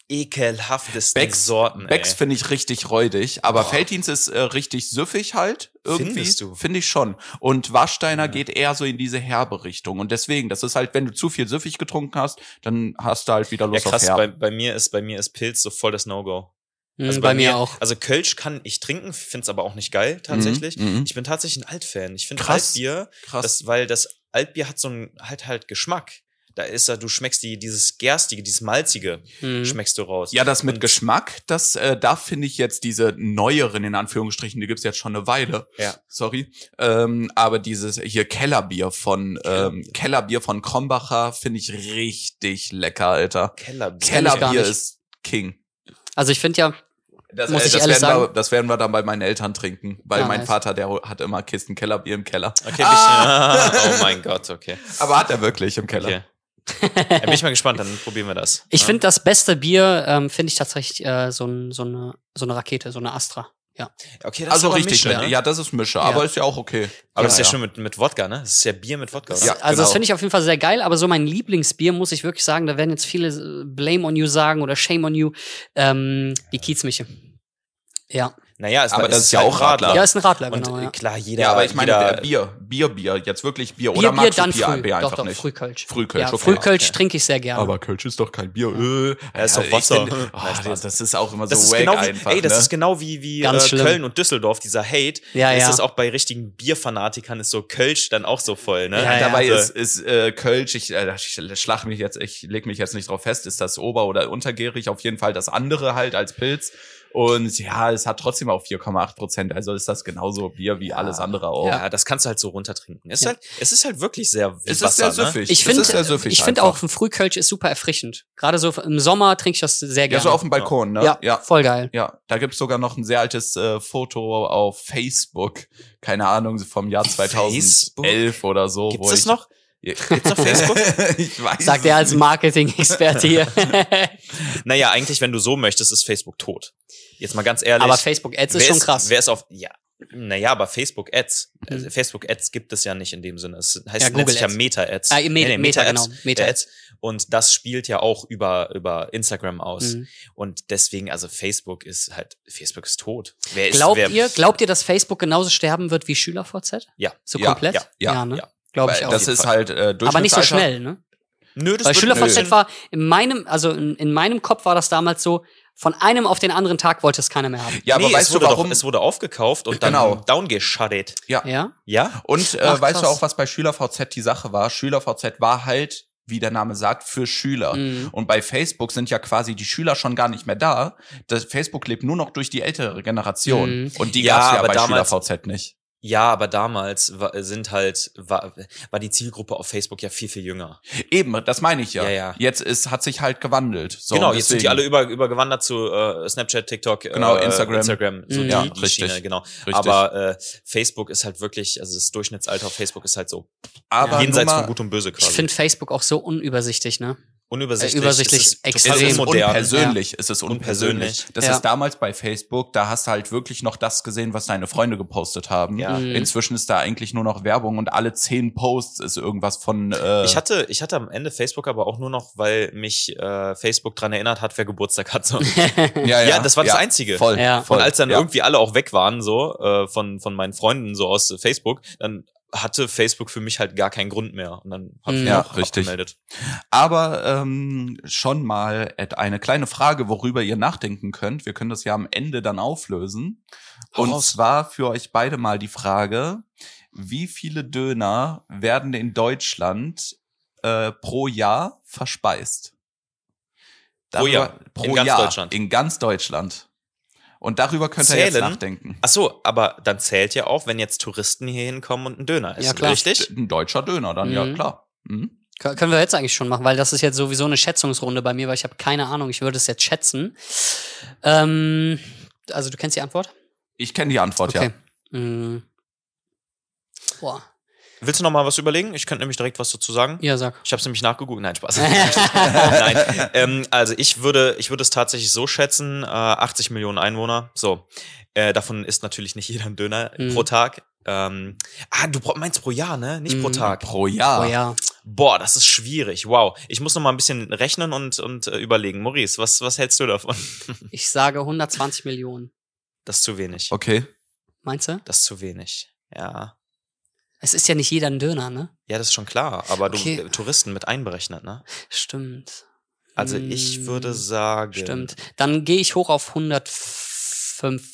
[SPEAKER 1] ekelhaftesten
[SPEAKER 3] Becks,
[SPEAKER 1] Sorten,
[SPEAKER 3] Becks
[SPEAKER 1] ey.
[SPEAKER 3] finde ich richtig räudig, aber
[SPEAKER 1] Boah.
[SPEAKER 3] Veltins ist äh, richtig süffig halt. Irgendwie.
[SPEAKER 1] Findest du?
[SPEAKER 3] Finde ich schon. Und Warsteiner
[SPEAKER 1] Ja.
[SPEAKER 3] geht eher so in diese herbe Richtung. Und deswegen, das ist halt, wenn du zu viel süffig getrunken hast, dann hast du halt wieder
[SPEAKER 1] Ja,
[SPEAKER 3] Lust
[SPEAKER 1] krass,
[SPEAKER 3] auf
[SPEAKER 1] bei,
[SPEAKER 3] herb.
[SPEAKER 1] bei mir ist bei mir ist Pilz so voll das No-Go.
[SPEAKER 2] Mhm,
[SPEAKER 1] Also
[SPEAKER 2] bei, mir auch.
[SPEAKER 1] Also Kölsch kann ich trinken, find's aber auch nicht geil, tatsächlich.
[SPEAKER 3] Mhm, mhm.
[SPEAKER 1] Ich bin tatsächlich ein Altfan. Ich finde
[SPEAKER 3] Krass.
[SPEAKER 1] Altbier,
[SPEAKER 3] Krass.
[SPEAKER 1] das, weil das Altbier hat so einen halt halt Geschmack. Da ist da, du schmeckst die, dieses Gerstige, dieses Malzige,
[SPEAKER 2] Mhm.
[SPEAKER 1] schmeckst du raus.
[SPEAKER 3] Ja, das mit
[SPEAKER 1] Und-
[SPEAKER 3] Geschmack, das äh, da finde ich jetzt diese neueren, in Anführungsstrichen, die gibt's jetzt schon eine Weile.
[SPEAKER 1] Ja.
[SPEAKER 3] Sorry. Ähm, aber dieses hier Kellerbier von ähm,
[SPEAKER 1] Kellerbier.
[SPEAKER 3] Kellerbier von Krombacher finde ich richtig lecker, Alter.
[SPEAKER 1] Kellerbier.
[SPEAKER 2] Kenn ich gar
[SPEAKER 3] Kellerbier
[SPEAKER 2] nicht.
[SPEAKER 3] ist King.
[SPEAKER 2] Also ich finde ja,
[SPEAKER 3] Das,
[SPEAKER 2] Muss
[SPEAKER 3] äh,
[SPEAKER 2] ich
[SPEAKER 3] das
[SPEAKER 2] ehrlich
[SPEAKER 3] werden wir,
[SPEAKER 2] sagen?
[SPEAKER 3] das werden wir dann bei meinen Eltern trinken, weil
[SPEAKER 2] Ah,
[SPEAKER 3] mein
[SPEAKER 2] nice.
[SPEAKER 3] Vater, der hat immer Kisten Kellerbier im Keller.
[SPEAKER 1] Okay,
[SPEAKER 3] Ah!
[SPEAKER 1] bisschen, oh mein Gott, okay.
[SPEAKER 3] Aber hat er wirklich im Keller.
[SPEAKER 1] okay. Ja, bin ich mal gespannt, dann probieren wir das.
[SPEAKER 2] ich
[SPEAKER 1] Ja.
[SPEAKER 2] finde das beste Bier, ähm, finde ich tatsächlich äh, so, ein, so, eine, so eine Rakete, so eine Astra. Ja.
[SPEAKER 1] Okay, das
[SPEAKER 3] Also
[SPEAKER 1] ist aber
[SPEAKER 3] richtig,
[SPEAKER 1] Mische,
[SPEAKER 3] ne?
[SPEAKER 1] ne?
[SPEAKER 3] Ja, das ist Mische,
[SPEAKER 2] Ja.
[SPEAKER 3] aber ist ja auch okay.
[SPEAKER 1] Aber das ist ja
[SPEAKER 3] ja.
[SPEAKER 1] schon mit, mit Wodka, ne? Das ist ja Bier mit Wodka, oder?
[SPEAKER 3] Ja,
[SPEAKER 2] also das
[SPEAKER 3] genau.
[SPEAKER 2] finde ich auf jeden Fall sehr geil, aber so mein Lieblingsbier, muss ich wirklich sagen, da werden jetzt viele äh, Blame on you sagen oder Shame on you, ähm, die Kiezmische. Ja.
[SPEAKER 1] Naja, es,
[SPEAKER 3] Aber
[SPEAKER 1] es
[SPEAKER 3] das ist ja
[SPEAKER 1] halt
[SPEAKER 3] auch
[SPEAKER 1] ein
[SPEAKER 3] Radler.
[SPEAKER 2] Ja, ist ein Radler,
[SPEAKER 1] Und
[SPEAKER 2] genau.
[SPEAKER 1] äh,
[SPEAKER 2] Ja.
[SPEAKER 1] klar, jeder,
[SPEAKER 3] Ja, aber ich meine,
[SPEAKER 1] jeder,
[SPEAKER 3] der Bier, Bier, Bier, jetzt wirklich Bier.
[SPEAKER 2] Bier,
[SPEAKER 3] Oder
[SPEAKER 2] Bier,
[SPEAKER 3] magst
[SPEAKER 2] dann
[SPEAKER 3] du Bier,
[SPEAKER 2] früh.
[SPEAKER 3] Bier
[SPEAKER 2] Doch,
[SPEAKER 3] einfach
[SPEAKER 2] doch,
[SPEAKER 3] nicht?
[SPEAKER 2] Frühkölsch.
[SPEAKER 3] Frühkölsch,
[SPEAKER 2] Ja,
[SPEAKER 3] okay.
[SPEAKER 2] Frühkölsch
[SPEAKER 1] Okay.
[SPEAKER 2] trinke ich sehr gerne.
[SPEAKER 3] Aber Kölsch ist doch kein Bier. Äh.
[SPEAKER 1] Ja, ist doch
[SPEAKER 3] ich
[SPEAKER 1] Wasser.
[SPEAKER 3] finde- Oh,
[SPEAKER 1] Nein, Spaß.
[SPEAKER 3] das ist auch immer
[SPEAKER 1] das
[SPEAKER 3] so
[SPEAKER 1] ist
[SPEAKER 3] wack
[SPEAKER 1] genau wie,
[SPEAKER 3] einfach.
[SPEAKER 1] ey, das
[SPEAKER 3] ne?
[SPEAKER 1] ist genau wie, wie
[SPEAKER 2] Ganz
[SPEAKER 1] äh,
[SPEAKER 2] schlimm.
[SPEAKER 1] Köln und Düsseldorf, dieser Hate.
[SPEAKER 2] Ja,
[SPEAKER 1] ist
[SPEAKER 2] ja.
[SPEAKER 1] es auch bei richtigen Bierfanatikern, ist so Kölsch dann auch so voll, ne?
[SPEAKER 2] Ja, ja.
[SPEAKER 3] Dabei
[SPEAKER 1] Also,
[SPEAKER 3] ist, ist äh, Kölsch, ich, äh, ich schlag mich jetzt, ich leg mich jetzt nicht drauf fest, ist das ober- oder untergärig, auf jeden Fall das andere halt als Pilz. Und ja, es hat trotzdem auch vier Komma acht Prozent, also ist das genauso Bier wie alles andere auch.
[SPEAKER 1] ja, das kannst du halt so runtertrinken. Es ist,
[SPEAKER 2] Ja.
[SPEAKER 1] halt, es ist halt wirklich sehr wie
[SPEAKER 3] Es ist
[SPEAKER 1] Wasser,
[SPEAKER 3] sehr
[SPEAKER 1] ne?
[SPEAKER 3] süffig.
[SPEAKER 2] Ich
[SPEAKER 3] Es
[SPEAKER 2] finde
[SPEAKER 3] ist sehr süffig
[SPEAKER 2] ich finde
[SPEAKER 3] einfach.
[SPEAKER 2] auch, ein Frühkölsch ist super erfrischend. Gerade so im Sommer trinke ich das sehr
[SPEAKER 3] Ja,
[SPEAKER 2] gerne.
[SPEAKER 3] so auf dem Balkon, ne?
[SPEAKER 2] ja,
[SPEAKER 3] ja.
[SPEAKER 2] voll geil.
[SPEAKER 3] Ja, da gibt's sogar noch ein sehr altes äh, Foto auf Facebook, keine Ahnung, vom Jahr zweitausendelf oder so.
[SPEAKER 1] Gibt's
[SPEAKER 3] wo
[SPEAKER 1] das
[SPEAKER 3] ich,
[SPEAKER 1] noch? Gibt's noch Facebook?
[SPEAKER 3] ich weiß
[SPEAKER 2] Sagt er als Marketing-Experte hier.
[SPEAKER 1] Naja, eigentlich, wenn du so möchtest, ist Facebook tot. Jetzt mal ganz ehrlich.
[SPEAKER 2] Aber Facebook-Ads ist
[SPEAKER 1] wer
[SPEAKER 2] schon krass.
[SPEAKER 1] Wer ist auf, ja, naja, aber Facebook-Ads,
[SPEAKER 2] Mhm.
[SPEAKER 1] also Facebook-Ads gibt es ja nicht in dem Sinne. Es heißt
[SPEAKER 2] Ja,
[SPEAKER 1] nennt sich ja
[SPEAKER 2] Google-Ads.
[SPEAKER 1] Meta-Ads.
[SPEAKER 2] Ah, Me- Meta, genau. Meta.
[SPEAKER 1] Meta-Ads. Und das spielt ja auch über, über Instagram aus.
[SPEAKER 2] Mhm.
[SPEAKER 1] Und deswegen, also Facebook ist halt, Facebook ist tot. Wer ist,
[SPEAKER 2] Glaubt
[SPEAKER 1] wer,
[SPEAKER 2] ihr, glaubt ihr, dass Facebook genauso sterben wird wie SchülerVZ?
[SPEAKER 1] Ja.
[SPEAKER 2] So
[SPEAKER 3] Ja,
[SPEAKER 2] komplett?
[SPEAKER 1] ja,
[SPEAKER 3] ja,
[SPEAKER 2] ne?
[SPEAKER 1] ja.
[SPEAKER 2] Glaube ich
[SPEAKER 3] Weil
[SPEAKER 2] auch.
[SPEAKER 3] das
[SPEAKER 1] jeden
[SPEAKER 3] ist
[SPEAKER 1] Fall.
[SPEAKER 3] halt äh,
[SPEAKER 2] Aber nicht so
[SPEAKER 3] Durchschnittsalter.
[SPEAKER 2] schnell, ne?
[SPEAKER 1] Nö, das
[SPEAKER 2] Weil
[SPEAKER 1] wird-
[SPEAKER 2] SchülerVZ
[SPEAKER 3] nö.
[SPEAKER 2] war in meinem, also in, in meinem Kopf war das damals so, von einem auf den anderen Tag wollte es keiner mehr haben.
[SPEAKER 3] Ja, aber
[SPEAKER 1] nee,
[SPEAKER 3] weißt
[SPEAKER 1] es
[SPEAKER 3] du
[SPEAKER 1] wurde
[SPEAKER 3] warum?
[SPEAKER 1] Doch, es wurde aufgekauft und dann
[SPEAKER 3] Genau.
[SPEAKER 1] downgeschuttet.
[SPEAKER 3] ja.
[SPEAKER 2] Ja?
[SPEAKER 1] Ja?
[SPEAKER 3] Und äh,
[SPEAKER 2] Ach,
[SPEAKER 3] weißt du
[SPEAKER 2] krass.
[SPEAKER 3] auch, was bei SchülerVZ die Sache war? SchülerVZ war halt, wie der Name sagt, für Schüler.
[SPEAKER 2] Mhm.
[SPEAKER 3] Und bei Facebook sind ja quasi die Schüler schon gar nicht mehr da. Das Facebook lebt nur noch durch die ältere Generation.
[SPEAKER 2] Mhm.
[SPEAKER 3] Und die
[SPEAKER 1] Ja,
[SPEAKER 3] gab's ja
[SPEAKER 1] aber
[SPEAKER 3] bei
[SPEAKER 1] damals-
[SPEAKER 3] SchülerVZ nicht.
[SPEAKER 1] Ja, aber damals war, sind halt, war, war die Zielgruppe auf Facebook ja viel, viel jünger.
[SPEAKER 3] Eben, das meine ich ja.
[SPEAKER 1] Ja, ja.
[SPEAKER 3] Jetzt ist, hat sich halt gewandelt. So,
[SPEAKER 1] genau,
[SPEAKER 3] und
[SPEAKER 1] jetzt sind die
[SPEAKER 3] deswegen-
[SPEAKER 1] alle über, übergewandert zu äh, Snapchat, TikTok,
[SPEAKER 3] Genau,
[SPEAKER 1] äh,
[SPEAKER 3] Instagram.
[SPEAKER 1] Instagram, so
[SPEAKER 2] Mhm.
[SPEAKER 1] die,
[SPEAKER 3] Ja,
[SPEAKER 1] die
[SPEAKER 3] richtig.
[SPEAKER 1] Schiene, genau.
[SPEAKER 3] Richtig.
[SPEAKER 1] Aber äh, Facebook ist halt wirklich, also das Durchschnittsalter auf Facebook ist halt so
[SPEAKER 3] aber
[SPEAKER 1] jenseits
[SPEAKER 3] nur mal,
[SPEAKER 1] von Gut und Böse
[SPEAKER 2] Ich
[SPEAKER 1] quasi.
[SPEAKER 2] finde Facebook auch so unübersichtlich, ne?
[SPEAKER 1] unübersichtlich.
[SPEAKER 2] äh, übersichtlich,
[SPEAKER 1] es ist total
[SPEAKER 2] extrem.
[SPEAKER 3] es ist
[SPEAKER 1] unmodern.
[SPEAKER 3] unpersönlich. Es ist unpersönlich.
[SPEAKER 1] Unpersönlich.
[SPEAKER 3] Das
[SPEAKER 2] Ja.
[SPEAKER 3] ist damals bei Facebook, da hast du halt wirklich noch das gesehen, was deine Freunde gepostet haben.
[SPEAKER 1] Ja.
[SPEAKER 2] Mhm.
[SPEAKER 3] Inzwischen ist da eigentlich nur noch Werbung und alle zehn Posts ist irgendwas von. Äh,
[SPEAKER 1] Ich hatte, ich hatte am Ende Facebook aber auch nur noch, weil mich äh, Facebook dran erinnert hat, wer Geburtstag hat. So.
[SPEAKER 3] ja,
[SPEAKER 1] Ja, das war das Einzige.
[SPEAKER 3] Voll.
[SPEAKER 2] Ja.
[SPEAKER 3] voll.
[SPEAKER 1] Und als dann
[SPEAKER 3] ja.
[SPEAKER 1] irgendwie alle auch weg waren, so äh, von von meinen Freunden so aus äh, Facebook, dann hatte Facebook für mich halt gar keinen Grund mehr. Und dann habe ich
[SPEAKER 2] Mhm.
[SPEAKER 1] mich
[SPEAKER 3] Ja,
[SPEAKER 1] auch
[SPEAKER 3] richtig.
[SPEAKER 1] abgemeldet.
[SPEAKER 3] Aber ähm, schon mal et- eine kleine Frage, worüber ihr nachdenken könnt. Wir können das ja am Ende dann auflösen.
[SPEAKER 1] Hau
[SPEAKER 3] Und
[SPEAKER 1] raus.
[SPEAKER 3] zwar für euch beide mal die Frage: Wie viele Döner werden in Deutschland äh, pro Jahr verspeist?
[SPEAKER 1] Pro Jahr.
[SPEAKER 3] Pro
[SPEAKER 1] In ganz
[SPEAKER 3] Jahr.
[SPEAKER 1] Deutschland.
[SPEAKER 3] In ganz Deutschland. Und darüber könnt ihr jetzt
[SPEAKER 1] Zählen?
[SPEAKER 3] nachdenken.
[SPEAKER 1] Ach so, aber dann zählt ja auch, wenn jetzt Touristen hier hinkommen und einen Döner essen,
[SPEAKER 2] Ja, klar.
[SPEAKER 1] richtig?
[SPEAKER 3] Ein deutscher Döner dann, ja
[SPEAKER 2] Mhm.
[SPEAKER 3] klar. Mhm.
[SPEAKER 2] Kö- Können wir jetzt eigentlich schon machen, weil das ist jetzt sowieso eine Schätzungsrunde bei mir, weil ich habe keine Ahnung, ich würde es jetzt schätzen. Ähm, also du kennst die Antwort?
[SPEAKER 3] Ich kenne die Antwort,
[SPEAKER 2] Okay. Mm. Boah.
[SPEAKER 1] Willst du noch mal was überlegen? Ich könnte nämlich direkt was dazu sagen.
[SPEAKER 2] Ja, sag.
[SPEAKER 1] Ich habe es nämlich nachgeguckt. Nein, Spaß. Nein. Ähm, also ich würde, ich würde es tatsächlich so schätzen: äh, achtzig Millionen Einwohner. So, äh, davon isst natürlich nicht jeder einen Döner
[SPEAKER 2] Mhm.
[SPEAKER 1] pro Tag. Ähm, ah, du bra- meinst pro Jahr, ne? Nicht pro
[SPEAKER 2] Mhm.
[SPEAKER 1] Tag.
[SPEAKER 3] ja. Pro Jahr.
[SPEAKER 2] Oh ja.
[SPEAKER 1] Boah, das ist schwierig. Wow. Ich muss noch mal ein bisschen rechnen und, und äh, überlegen. Maurice, was, was hältst du davon?
[SPEAKER 2] Ich sage hundertzwanzig Millionen.
[SPEAKER 1] Das ist zu wenig.
[SPEAKER 3] Okay.
[SPEAKER 2] Meinst du?
[SPEAKER 1] Das ist zu wenig. Ja.
[SPEAKER 2] Es ist ja nicht jeder ein Döner, ne?
[SPEAKER 1] Ja, das ist schon klar. Aber du
[SPEAKER 2] Okay.
[SPEAKER 1] äh, Touristen mit einberechnet, ne?
[SPEAKER 2] Stimmt.
[SPEAKER 1] Also ich
[SPEAKER 2] Hm,
[SPEAKER 1] würde sagen.
[SPEAKER 2] Stimmt. Dann gehe ich hoch auf hundertfünf,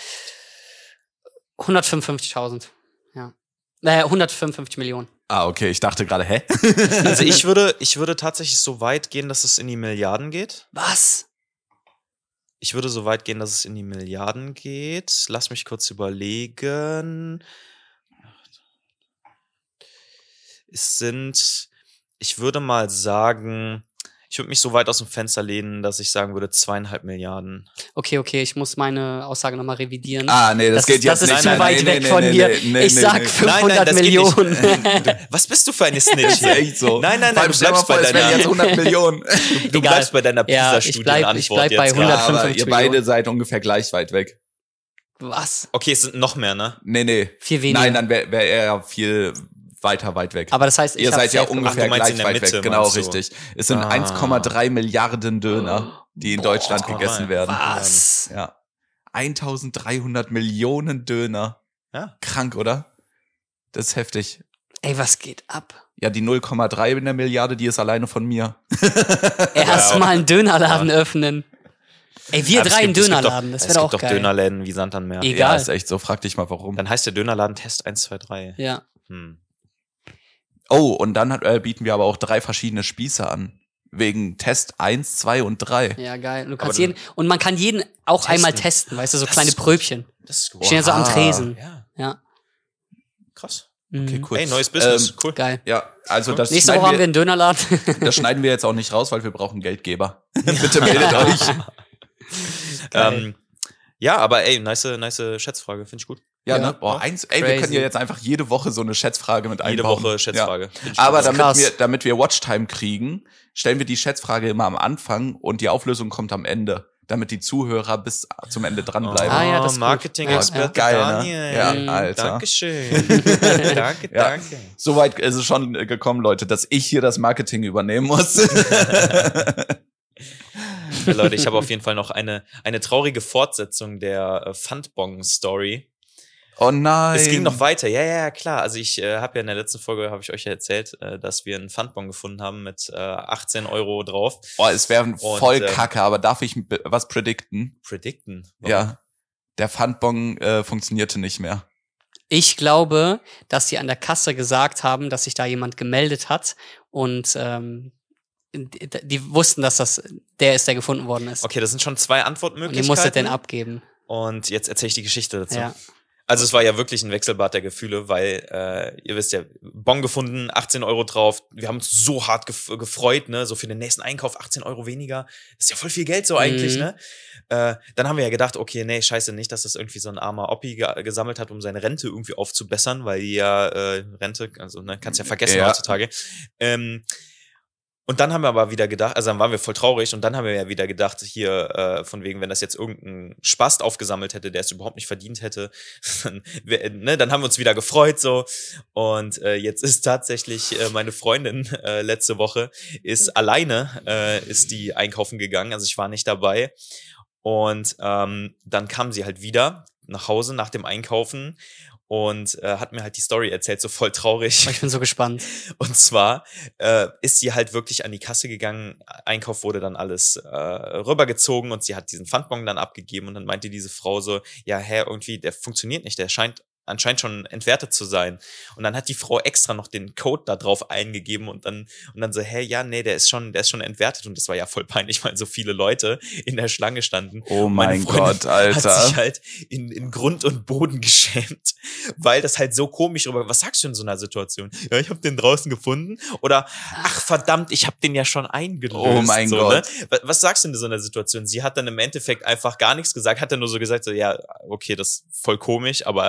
[SPEAKER 2] hundertfünfundfünfzigtausend. Ja. Äh, hundertfünfundfünfzig Millionen.
[SPEAKER 3] Ah, okay, ich dachte gerade, hä?
[SPEAKER 1] Also ich würde, ich würde tatsächlich so weit gehen, dass es in die Milliarden geht.
[SPEAKER 2] Was?
[SPEAKER 1] Ich würde so weit gehen, dass es in die Milliarden geht. Lass mich kurz überlegen. Es sind, ich würde mal sagen, ich würde mich so weit aus dem Fenster lehnen, dass ich sagen würde, zweieinhalb Milliarden.
[SPEAKER 2] Okay, okay, ich muss meine Aussage nochmal revidieren.
[SPEAKER 3] Ah, nee, das,
[SPEAKER 2] das
[SPEAKER 3] geht
[SPEAKER 2] das
[SPEAKER 3] jetzt
[SPEAKER 2] ist
[SPEAKER 3] nicht.
[SPEAKER 2] zu
[SPEAKER 3] Nein,
[SPEAKER 2] weit
[SPEAKER 3] nein,
[SPEAKER 2] weg
[SPEAKER 3] nee,
[SPEAKER 2] von
[SPEAKER 3] nee,
[SPEAKER 2] mir.
[SPEAKER 3] nee, nee,
[SPEAKER 2] ich
[SPEAKER 3] nee,
[SPEAKER 2] sag
[SPEAKER 3] nee.
[SPEAKER 2] fünfhundert
[SPEAKER 1] das geht nicht.
[SPEAKER 2] Millionen.
[SPEAKER 1] Was bist du für eine Snitch
[SPEAKER 3] Ist
[SPEAKER 1] hier?
[SPEAKER 3] echt so.
[SPEAKER 1] Nein, nein,
[SPEAKER 3] Vor
[SPEAKER 1] nein,
[SPEAKER 3] allem
[SPEAKER 1] du
[SPEAKER 3] stell mal
[SPEAKER 1] bleibst
[SPEAKER 3] vor,
[SPEAKER 1] bei
[SPEAKER 3] es wären
[SPEAKER 1] deiner,
[SPEAKER 3] jetzt hundert Millionen.
[SPEAKER 1] du
[SPEAKER 2] Egal.
[SPEAKER 1] bleibst bei deiner
[SPEAKER 2] Ja, ich
[SPEAKER 1] PISA-Studien
[SPEAKER 2] bleib- ich bleib bei
[SPEAKER 1] jetzt
[SPEAKER 2] hundert.
[SPEAKER 1] gerade.
[SPEAKER 3] Ja, aber ihr
[SPEAKER 2] hundertfünfundfünfzig
[SPEAKER 3] beide
[SPEAKER 2] Millionen.
[SPEAKER 3] seid ungefähr gleich weit weg.
[SPEAKER 2] Was?
[SPEAKER 1] Okay, es sind noch mehr, ne?
[SPEAKER 3] Nee, nee.
[SPEAKER 2] Viel weniger.
[SPEAKER 3] Nein, dann wäre wär er ja viel weiter weit weg.
[SPEAKER 2] Aber das heißt, ich
[SPEAKER 3] Ihr
[SPEAKER 2] hab
[SPEAKER 3] seid ja
[SPEAKER 2] safe gemacht.
[SPEAKER 3] ungefähr
[SPEAKER 1] Ach, du meinst
[SPEAKER 3] gleich
[SPEAKER 1] in der
[SPEAKER 3] weit
[SPEAKER 1] Mitte,
[SPEAKER 3] weg. Genau,
[SPEAKER 1] meinst du?
[SPEAKER 3] richtig. Es sind
[SPEAKER 1] Ah.
[SPEAKER 3] eins Komma drei Milliarden Döner, die in
[SPEAKER 2] Boah,
[SPEAKER 3] Deutschland
[SPEAKER 1] eins Komma drei.
[SPEAKER 3] gegessen werden.
[SPEAKER 2] Was?
[SPEAKER 3] Ja. eintausenddreihundert Millionen Döner.
[SPEAKER 1] Ja.
[SPEAKER 3] Krank, oder? Das ist heftig.
[SPEAKER 2] Ey, was geht ab?
[SPEAKER 3] Ja, die null Komma drei in der Milliarde, die ist alleine von mir.
[SPEAKER 2] Erst
[SPEAKER 1] Ja.
[SPEAKER 2] mal einen Dönerladen öffnen. Ey, wir
[SPEAKER 1] Aber es
[SPEAKER 2] drei einen
[SPEAKER 1] gibt- es gibt
[SPEAKER 2] Dönerladen,
[SPEAKER 1] doch,
[SPEAKER 2] das
[SPEAKER 1] es
[SPEAKER 2] wäre auch
[SPEAKER 1] gibt doch
[SPEAKER 2] geil.
[SPEAKER 1] Dönerläden wie Sand am Meer.
[SPEAKER 2] Egal.
[SPEAKER 3] Ja, ist echt so. Frag dich mal, warum.
[SPEAKER 1] Dann heißt der Dönerladen Test eins, zwei, drei.
[SPEAKER 2] Ja.
[SPEAKER 1] Hm.
[SPEAKER 3] Oh, und dann hat, äh, bieten wir aber auch drei verschiedene Spieße an. Wegen Test eins, zwei und drei.
[SPEAKER 2] Ja, geil. Du kannst
[SPEAKER 1] du-
[SPEAKER 2] jeden, und man kann jeden auch
[SPEAKER 1] Testen.
[SPEAKER 2] einmal testen, weißt du, so
[SPEAKER 1] Das
[SPEAKER 2] kleine
[SPEAKER 1] ist gut.
[SPEAKER 2] Pröbchen.
[SPEAKER 1] Das ist gut.
[SPEAKER 2] Stehen so am
[SPEAKER 3] Oha.
[SPEAKER 2] Tresen.
[SPEAKER 1] Ja,
[SPEAKER 2] Ja.
[SPEAKER 1] krass.
[SPEAKER 3] Okay,
[SPEAKER 2] Mhm.
[SPEAKER 3] cool.
[SPEAKER 1] Ey, neues Business.
[SPEAKER 3] Ähm,
[SPEAKER 1] cool.
[SPEAKER 2] Geil.
[SPEAKER 3] Ja, also das
[SPEAKER 2] Nächste Woche haben
[SPEAKER 3] schneiden,
[SPEAKER 2] wir einen Dönerladen.
[SPEAKER 3] wir, das schneiden wir jetzt auch nicht raus, weil wir brauchen Geldgeber. Bitte meldet euch.
[SPEAKER 2] Geil.
[SPEAKER 1] Ähm, ja, aber ey, nice, nice Schätzfrage, finde ich gut.
[SPEAKER 3] Ja,
[SPEAKER 2] Ja.
[SPEAKER 3] ne? Boah, eins, ey, wir
[SPEAKER 2] Crazy.
[SPEAKER 3] können ja jetzt einfach jede Woche so eine Schätzfrage mit
[SPEAKER 1] Jede
[SPEAKER 3] einbauen.
[SPEAKER 1] Woche Schätzfrage. Find ich
[SPEAKER 3] Ja. Aber
[SPEAKER 1] gut.
[SPEAKER 3] damit
[SPEAKER 2] krass.
[SPEAKER 3] wir, damit wir Watchtime kriegen, stellen wir die Schätzfrage immer am Anfang und die Auflösung kommt am Ende, damit die Zuhörer bis zum Ende dranbleiben.
[SPEAKER 2] Ah, ja, das ist gut.
[SPEAKER 1] Marketing-Experte
[SPEAKER 3] Ja, ja. Geil, ne?
[SPEAKER 1] Daniel.
[SPEAKER 3] Ja,
[SPEAKER 2] Mhm.
[SPEAKER 3] Alter.
[SPEAKER 1] Dankeschön. danke,
[SPEAKER 3] Ja.
[SPEAKER 1] danke.
[SPEAKER 3] Soweit ist es schon äh, gekommen, Leute, dass ich hier das Marketing übernehmen muss.
[SPEAKER 1] Ja, Leute, ich habe auf jeden Fall noch eine, eine traurige Fortsetzung der äh, Pfandbon-Story.
[SPEAKER 3] Oh nein.
[SPEAKER 1] Es ging noch weiter, ja, ja, ja, klar. Also ich äh, habe ja in der letzten Folge, habe ich euch ja erzählt, äh, dass wir einen Pfandbon gefunden haben mit äh, achtzehn Euro drauf.
[SPEAKER 3] Boah, es wäre
[SPEAKER 1] Und,
[SPEAKER 3] voll
[SPEAKER 1] ähm,
[SPEAKER 3] kacke, aber darf ich b- was predikten?
[SPEAKER 1] Predicten. Warum?
[SPEAKER 3] Ja. Der Pfandbon äh, funktionierte nicht mehr.
[SPEAKER 2] Ich glaube, dass die an der Kasse gesagt haben, dass sich da jemand gemeldet hat und ähm, die, die wussten, dass das der ist, der gefunden worden ist.
[SPEAKER 1] Okay, das sind schon zwei
[SPEAKER 2] Und ihr
[SPEAKER 1] Antwortmöglichkeiten.
[SPEAKER 2] musstet den abgeben.
[SPEAKER 1] Und jetzt erzähle ich die Geschichte dazu.
[SPEAKER 2] Ja.
[SPEAKER 1] Also es war ja wirklich ein Wechselbad der Gefühle, weil äh, ihr wisst ja, Bon gefunden, achtzehn Euro drauf. Wir haben uns so hart gef- gefreut, ne, so für den nächsten Einkauf achtzehn Euro weniger. Das ist ja voll viel Geld so eigentlich,
[SPEAKER 2] Mhm.
[SPEAKER 1] ne? Äh, dann haben wir ja gedacht, okay, nee, scheiße, nicht, dass das irgendwie so ein armer Oppi ge- gesammelt hat, um seine Rente irgendwie aufzubessern, weil die ja äh, Rente, also ne, kannst ja vergessen
[SPEAKER 3] Ja.
[SPEAKER 1] heutzutage. Ähm, Und dann haben wir aber wieder gedacht, also dann waren wir voll traurig und dann haben wir ja wieder gedacht, hier, äh, von wegen, wenn das jetzt irgendein Spast aufgesammelt hätte, der es überhaupt nicht verdient hätte, dann, wär- ne, dann haben wir uns wieder gefreut so. Und äh, jetzt ist tatsächlich äh, meine Freundin äh, letzte Woche ist alleine, äh, ist die einkaufen gegangen, also ich war nicht dabei. Und ähm, dann kam sie halt wieder nach Hause nach dem Einkaufen und äh, hat mir halt die Story erzählt, so voll traurig.
[SPEAKER 2] Ich bin so gespannt.
[SPEAKER 1] Und zwar äh, ist sie halt wirklich an die Kasse gegangen, Einkauf wurde dann alles äh, rübergezogen und sie hat diesen Pfandbon dann abgegeben und dann meinte diese Frau so, ja, hä, irgendwie, der funktioniert nicht, der scheint anscheinend schon entwertet zu sein. Und dann hat die Frau extra noch den Code da drauf eingegeben und dann und dann so, hä, ja, nee, der ist schon, der ist schon entwertet und das war ja voll peinlich, weil so viele Leute in der Schlange standen.
[SPEAKER 3] Oh
[SPEAKER 1] Meine
[SPEAKER 3] mein
[SPEAKER 1] Freundin
[SPEAKER 3] Gott, Alter.
[SPEAKER 1] Hat sich halt in, in Grund und Boden geschämt, weil das halt so komisch rüber. Was sagst du in so einer Situation? Ja, ich habe den draußen gefunden oder ach verdammt, ich habe den ja schon eingelöst.
[SPEAKER 3] Oh mein
[SPEAKER 1] so,
[SPEAKER 3] Gott.
[SPEAKER 1] Ne? Was, was sagst du in so einer Situation? Sie hat dann im Endeffekt einfach gar nichts gesagt, hat dann nur so gesagt, so ja, okay, das ist voll komisch, aber egal,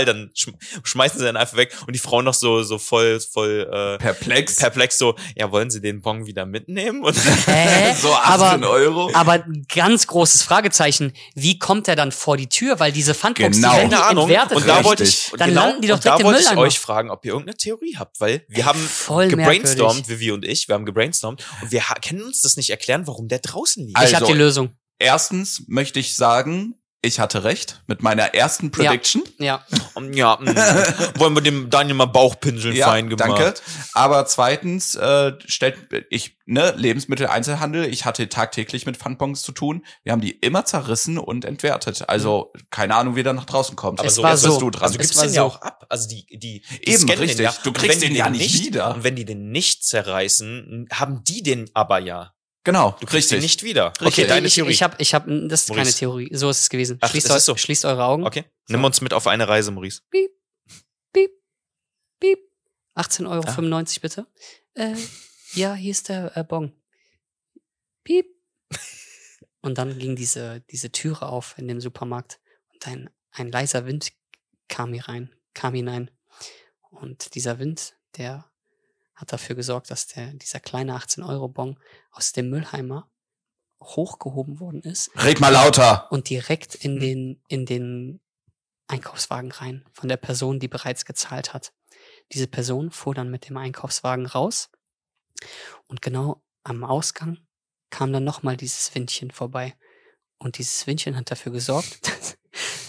[SPEAKER 1] dann schm schmeißen sie dann einfach weg und die Frau noch so so voll voll äh,
[SPEAKER 3] Perplex.
[SPEAKER 1] perplex so, ja, wollen sie den Bon wieder mitnehmen? Und
[SPEAKER 2] Hä?
[SPEAKER 3] so achtzehn Euro.
[SPEAKER 2] Aber ein ganz großes Fragezeichen, wie kommt er dann vor die Tür? Weil diese Pfandbox,
[SPEAKER 3] Genau.
[SPEAKER 2] die, wenn die
[SPEAKER 1] keine Ahnung.
[SPEAKER 2] entwertet
[SPEAKER 1] Und da
[SPEAKER 2] wird,
[SPEAKER 1] wollte
[SPEAKER 3] Richtig.
[SPEAKER 1] ich
[SPEAKER 2] dann
[SPEAKER 1] genau,
[SPEAKER 2] landen die doch
[SPEAKER 1] und da
[SPEAKER 2] direkt im
[SPEAKER 1] wollte ich
[SPEAKER 2] Mülleimer.
[SPEAKER 1] euch fragen, ob ihr irgendeine Theorie habt, weil wir haben
[SPEAKER 2] voll
[SPEAKER 1] gebrainstormt,
[SPEAKER 2] merkwürdig.
[SPEAKER 1] Vivi und ich, wir haben gebrainstormt und wir ha können uns das nicht erklären, warum der draußen liegt.
[SPEAKER 3] Also,
[SPEAKER 2] Ich habe die Lösung.
[SPEAKER 3] Erstens möchte ich sagen, ich hatte recht mit meiner ersten Prediction.
[SPEAKER 2] Ja.
[SPEAKER 1] Ja, mh, wollen wir dem Daniel mal Bauchpinseln
[SPEAKER 3] Ja,
[SPEAKER 1] fein gemacht.
[SPEAKER 3] danke. Aber zweitens äh, stellt ich ne Lebensmitteleinzelhandel. Ich hatte tagtäglich mit Pfandbons zu tun. Wir haben die immer zerrissen und entwertet. Also keine Ahnung, wie der nach draußen kommt.
[SPEAKER 1] Aber
[SPEAKER 2] Es
[SPEAKER 1] so
[SPEAKER 2] war
[SPEAKER 3] jetzt
[SPEAKER 2] so.
[SPEAKER 3] bist du dran.
[SPEAKER 1] Also du
[SPEAKER 2] Es
[SPEAKER 1] gibst
[SPEAKER 2] war
[SPEAKER 1] den ja
[SPEAKER 2] so.
[SPEAKER 1] auch ab. Also die, die, die
[SPEAKER 3] Eben,
[SPEAKER 1] scannen
[SPEAKER 3] richtig.
[SPEAKER 1] Den ja.
[SPEAKER 3] Du
[SPEAKER 1] Und
[SPEAKER 3] kriegst
[SPEAKER 1] wenn
[SPEAKER 3] den
[SPEAKER 1] die
[SPEAKER 3] ja nicht wieder.
[SPEAKER 1] Und wenn die den nicht zerreißen, haben die den aber ja.
[SPEAKER 3] Genau,
[SPEAKER 1] Du kriegst den nicht wieder.
[SPEAKER 3] Richtig.
[SPEAKER 1] Okay, deine
[SPEAKER 2] ich,
[SPEAKER 1] Theorie.
[SPEAKER 2] Ich habe, ich hab, das ist keine
[SPEAKER 1] Maurice.
[SPEAKER 2] Theorie. So ist es gewesen.
[SPEAKER 1] Ach,
[SPEAKER 2] schließt,
[SPEAKER 1] es
[SPEAKER 2] eu
[SPEAKER 1] ist so.
[SPEAKER 2] schließt eure Augen.
[SPEAKER 1] Okay, nimm uns mit auf eine Reise, Maurice.
[SPEAKER 2] Piep, piep, piep. achtzehn Euro
[SPEAKER 1] Ah.
[SPEAKER 2] fünfundneunzig bitte. Äh, ja, hier ist der äh, Bon. Piep. Und dann ging diese, diese Türe auf in dem Supermarkt und ein, ein leiser Wind kam hier rein, kam hinein. Und dieser Wind, der hat dafür gesorgt, dass der, dieser kleine achtzehn Euro Bon aus dem Mülleimer hochgehoben worden ist
[SPEAKER 3] Red mal lauter.
[SPEAKER 2] und direkt in den, in den Einkaufswagen rein von der Person, die bereits gezahlt hat. Diese Person fuhr dann mit dem Einkaufswagen raus und genau am Ausgang kam dann nochmal dieses Windchen vorbei. Und dieses Windchen hat dafür gesorgt, dass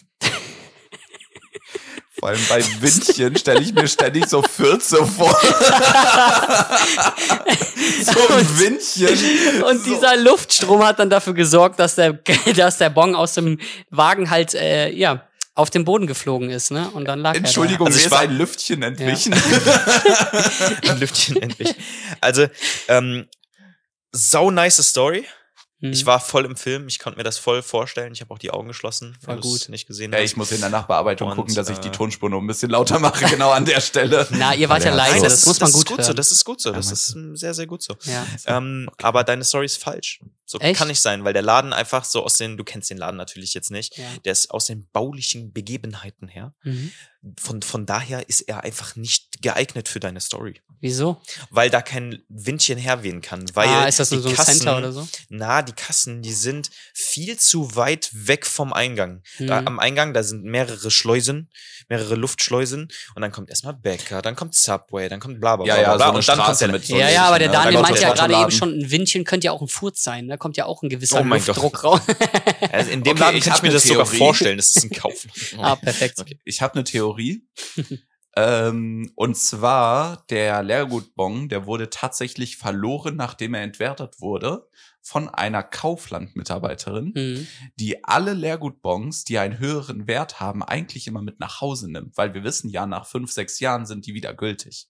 [SPEAKER 3] Vor allem bei Windchen stelle ich mir ständig so Fürze vor. so ein Windchen.
[SPEAKER 2] und dieser Luftstrom hat dann dafür gesorgt, dass der, dass der Bon aus dem Wagen halt, äh, ja, auf den Boden geflogen ist, ne? Und dann lag
[SPEAKER 3] Entschuldigung,
[SPEAKER 1] Also
[SPEAKER 3] mir
[SPEAKER 1] ich
[SPEAKER 3] ist
[SPEAKER 1] war-
[SPEAKER 3] ein Lüftchen entwichen.
[SPEAKER 1] Ein Lüftchen endlich. Also, ähm, sau nice Story.
[SPEAKER 2] er da. Hm.
[SPEAKER 1] Ich war voll im Film, ich konnte mir das voll vorstellen. Ich habe auch die Augen geschlossen,
[SPEAKER 2] War
[SPEAKER 1] wenn du es
[SPEAKER 2] gut.
[SPEAKER 1] nicht gesehen
[SPEAKER 3] Ja,
[SPEAKER 1] hast.
[SPEAKER 3] ich muss in der Nachbearbeitung
[SPEAKER 1] Und,
[SPEAKER 3] gucken, dass ich die
[SPEAKER 1] äh,
[SPEAKER 3] Tonspur noch ein bisschen lauter mache, genau an der Stelle.
[SPEAKER 2] Na, ihr wart ja
[SPEAKER 3] Weil der-
[SPEAKER 2] leise,
[SPEAKER 3] Nein,
[SPEAKER 2] das, muss man
[SPEAKER 1] das
[SPEAKER 2] gut
[SPEAKER 1] ist gut so,
[SPEAKER 2] hören.
[SPEAKER 1] das ist gut so, das
[SPEAKER 3] Ja,
[SPEAKER 1] ist ähm, sehr, sehr gut so.
[SPEAKER 2] ja.
[SPEAKER 1] Ähm, aber deine Story ist falsch. So
[SPEAKER 2] Echt?
[SPEAKER 1] kann nicht sein, weil der Laden einfach so aus den, du kennst den Laden natürlich jetzt nicht,
[SPEAKER 2] Ja.
[SPEAKER 1] der ist aus den baulichen Begebenheiten her.
[SPEAKER 2] Mhm.
[SPEAKER 1] Von, von daher ist er einfach nicht geeignet für deine Story.
[SPEAKER 2] Wieso?
[SPEAKER 1] Weil da kein Windchen herwehen kann. Weil
[SPEAKER 2] ah, ist das
[SPEAKER 1] die
[SPEAKER 2] nur so ein
[SPEAKER 1] Kassen,
[SPEAKER 2] Center oder so?
[SPEAKER 1] Na, die Kassen, die sind viel zu weit weg vom Eingang. Da,
[SPEAKER 2] Mhm.
[SPEAKER 1] am Eingang, da sind mehrere Schleusen, mehrere Luftschleusen und dann kommt erstmal Bäcker, dann kommt Subway, dann kommt bla bla bla.
[SPEAKER 3] Ja, ja,
[SPEAKER 1] bla,
[SPEAKER 3] so eine
[SPEAKER 1] und dann kommt
[SPEAKER 3] Straße
[SPEAKER 1] der,
[SPEAKER 3] mit so
[SPEAKER 2] Ja,
[SPEAKER 3] Windchen,
[SPEAKER 2] ja, aber der
[SPEAKER 3] ne?
[SPEAKER 2] Daniel
[SPEAKER 1] Da kommt
[SPEAKER 2] meinte
[SPEAKER 1] der
[SPEAKER 2] ja gerade eben
[SPEAKER 3] Autoladen.
[SPEAKER 2] schon, ein Windchen könnte ja auch ein Furz sein. Da kommt ja auch ein gewisser
[SPEAKER 1] Oh mein Gott.
[SPEAKER 2] Luftdruck raus.
[SPEAKER 1] Also in dem
[SPEAKER 3] Okay,
[SPEAKER 1] Laden
[SPEAKER 3] ich
[SPEAKER 1] kann
[SPEAKER 3] hab
[SPEAKER 1] ich mir
[SPEAKER 3] eine
[SPEAKER 1] das sogar
[SPEAKER 3] Theorie.
[SPEAKER 1] vorstellen, das ist ein Kauf.
[SPEAKER 2] ah, perfekt.
[SPEAKER 1] Okay.
[SPEAKER 3] Ich habe eine Theorie. ähm, und zwar der Leergutbon, der wurde tatsächlich verloren, nachdem er entwertet wurde, von einer Kaufland-Mitarbeiterin,
[SPEAKER 2] Mhm.
[SPEAKER 3] die alle Leergutbons, die einen höheren Wert haben, eigentlich immer mit nach Hause nimmt. Weil wir wissen ja, nach fünf, sechs Jahren sind die wieder gültig.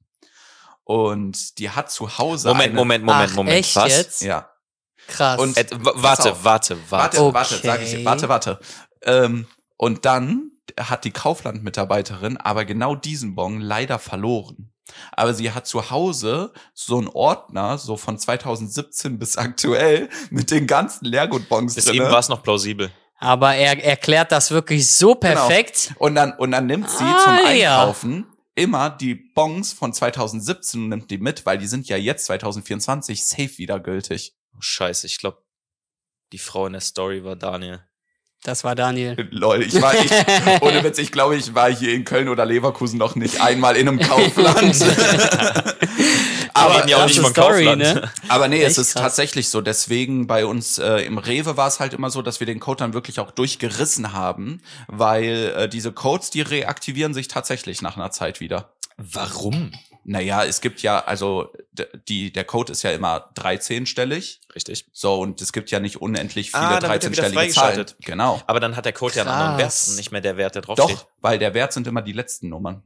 [SPEAKER 3] Und die hat zu Hause
[SPEAKER 1] Moment,
[SPEAKER 3] eine,
[SPEAKER 1] Moment, Moment,
[SPEAKER 2] Ach,
[SPEAKER 1] Moment.
[SPEAKER 2] echt
[SPEAKER 1] Was?
[SPEAKER 2] jetzt?
[SPEAKER 3] Ja.
[SPEAKER 2] Krass.
[SPEAKER 3] Und-
[SPEAKER 1] Äh, w- warte,
[SPEAKER 3] auf.
[SPEAKER 1] warte, warte.
[SPEAKER 3] Warte, warte, sag ich
[SPEAKER 2] Okay.
[SPEAKER 3] dir. Warte, warte. Ähm, und dann hat die Kaufland-Mitarbeiterin aber genau diesen Bon leider verloren. Aber sie hat zu Hause so einen Ordner, so von zweitausendsiebzehn bis aktuell, mit den ganzen Leergutbons
[SPEAKER 1] Bis
[SPEAKER 3] drin.
[SPEAKER 1] eben war es noch plausibel.
[SPEAKER 2] Aber er erklärt das wirklich so
[SPEAKER 3] Genau.
[SPEAKER 2] perfekt.
[SPEAKER 3] Und dann, und dann nimmt sie
[SPEAKER 2] Ah,
[SPEAKER 3] zum
[SPEAKER 2] ja.
[SPEAKER 3] Einkaufen immer die Bons von zweitausendsiebzehn und nimmt die mit, weil die sind ja jetzt zweitausendvierundzwanzig safe wieder gültig.
[SPEAKER 1] Oh, scheiße, ich glaube, die Frau in der Story war Daniel.
[SPEAKER 2] Das war Daniel.
[SPEAKER 3] Lol, ich war, ich, ohne Witz, ich glaube, ich war hier in Köln oder Leverkusen noch nicht einmal in einem Kaufland.
[SPEAKER 1] Aber
[SPEAKER 3] aber,
[SPEAKER 1] reden ja auch
[SPEAKER 2] das
[SPEAKER 1] nicht
[SPEAKER 2] ist
[SPEAKER 1] von
[SPEAKER 2] Story,
[SPEAKER 1] Kaufland.
[SPEAKER 2] ne?
[SPEAKER 3] aber nee, es
[SPEAKER 2] Echt
[SPEAKER 3] ist
[SPEAKER 2] krass.
[SPEAKER 3] tatsächlich so. Deswegen bei uns äh, im Rewe war es halt immer so, dass wir den Code dann wirklich auch durchgerissen haben, weil äh, diese Codes, die reaktivieren sich tatsächlich nach einer Zeit wieder.
[SPEAKER 1] Warum?
[SPEAKER 3] Naja, es gibt ja, also d- die, der Code ist ja immer dreizehnstellig.
[SPEAKER 1] Richtig.
[SPEAKER 3] So, und es gibt ja nicht unendlich viele
[SPEAKER 1] Ah, dann wird er wieder
[SPEAKER 3] dreizehnstellige Zahlen.
[SPEAKER 1] freigeschaltet.
[SPEAKER 3] Genau.
[SPEAKER 1] Aber dann hat der Code ja einen anderen Wert
[SPEAKER 2] Krass.
[SPEAKER 1] und nicht mehr der Wert, der draufsteht.
[SPEAKER 3] Doch, weil der Wert sind immer die letzten Nummern.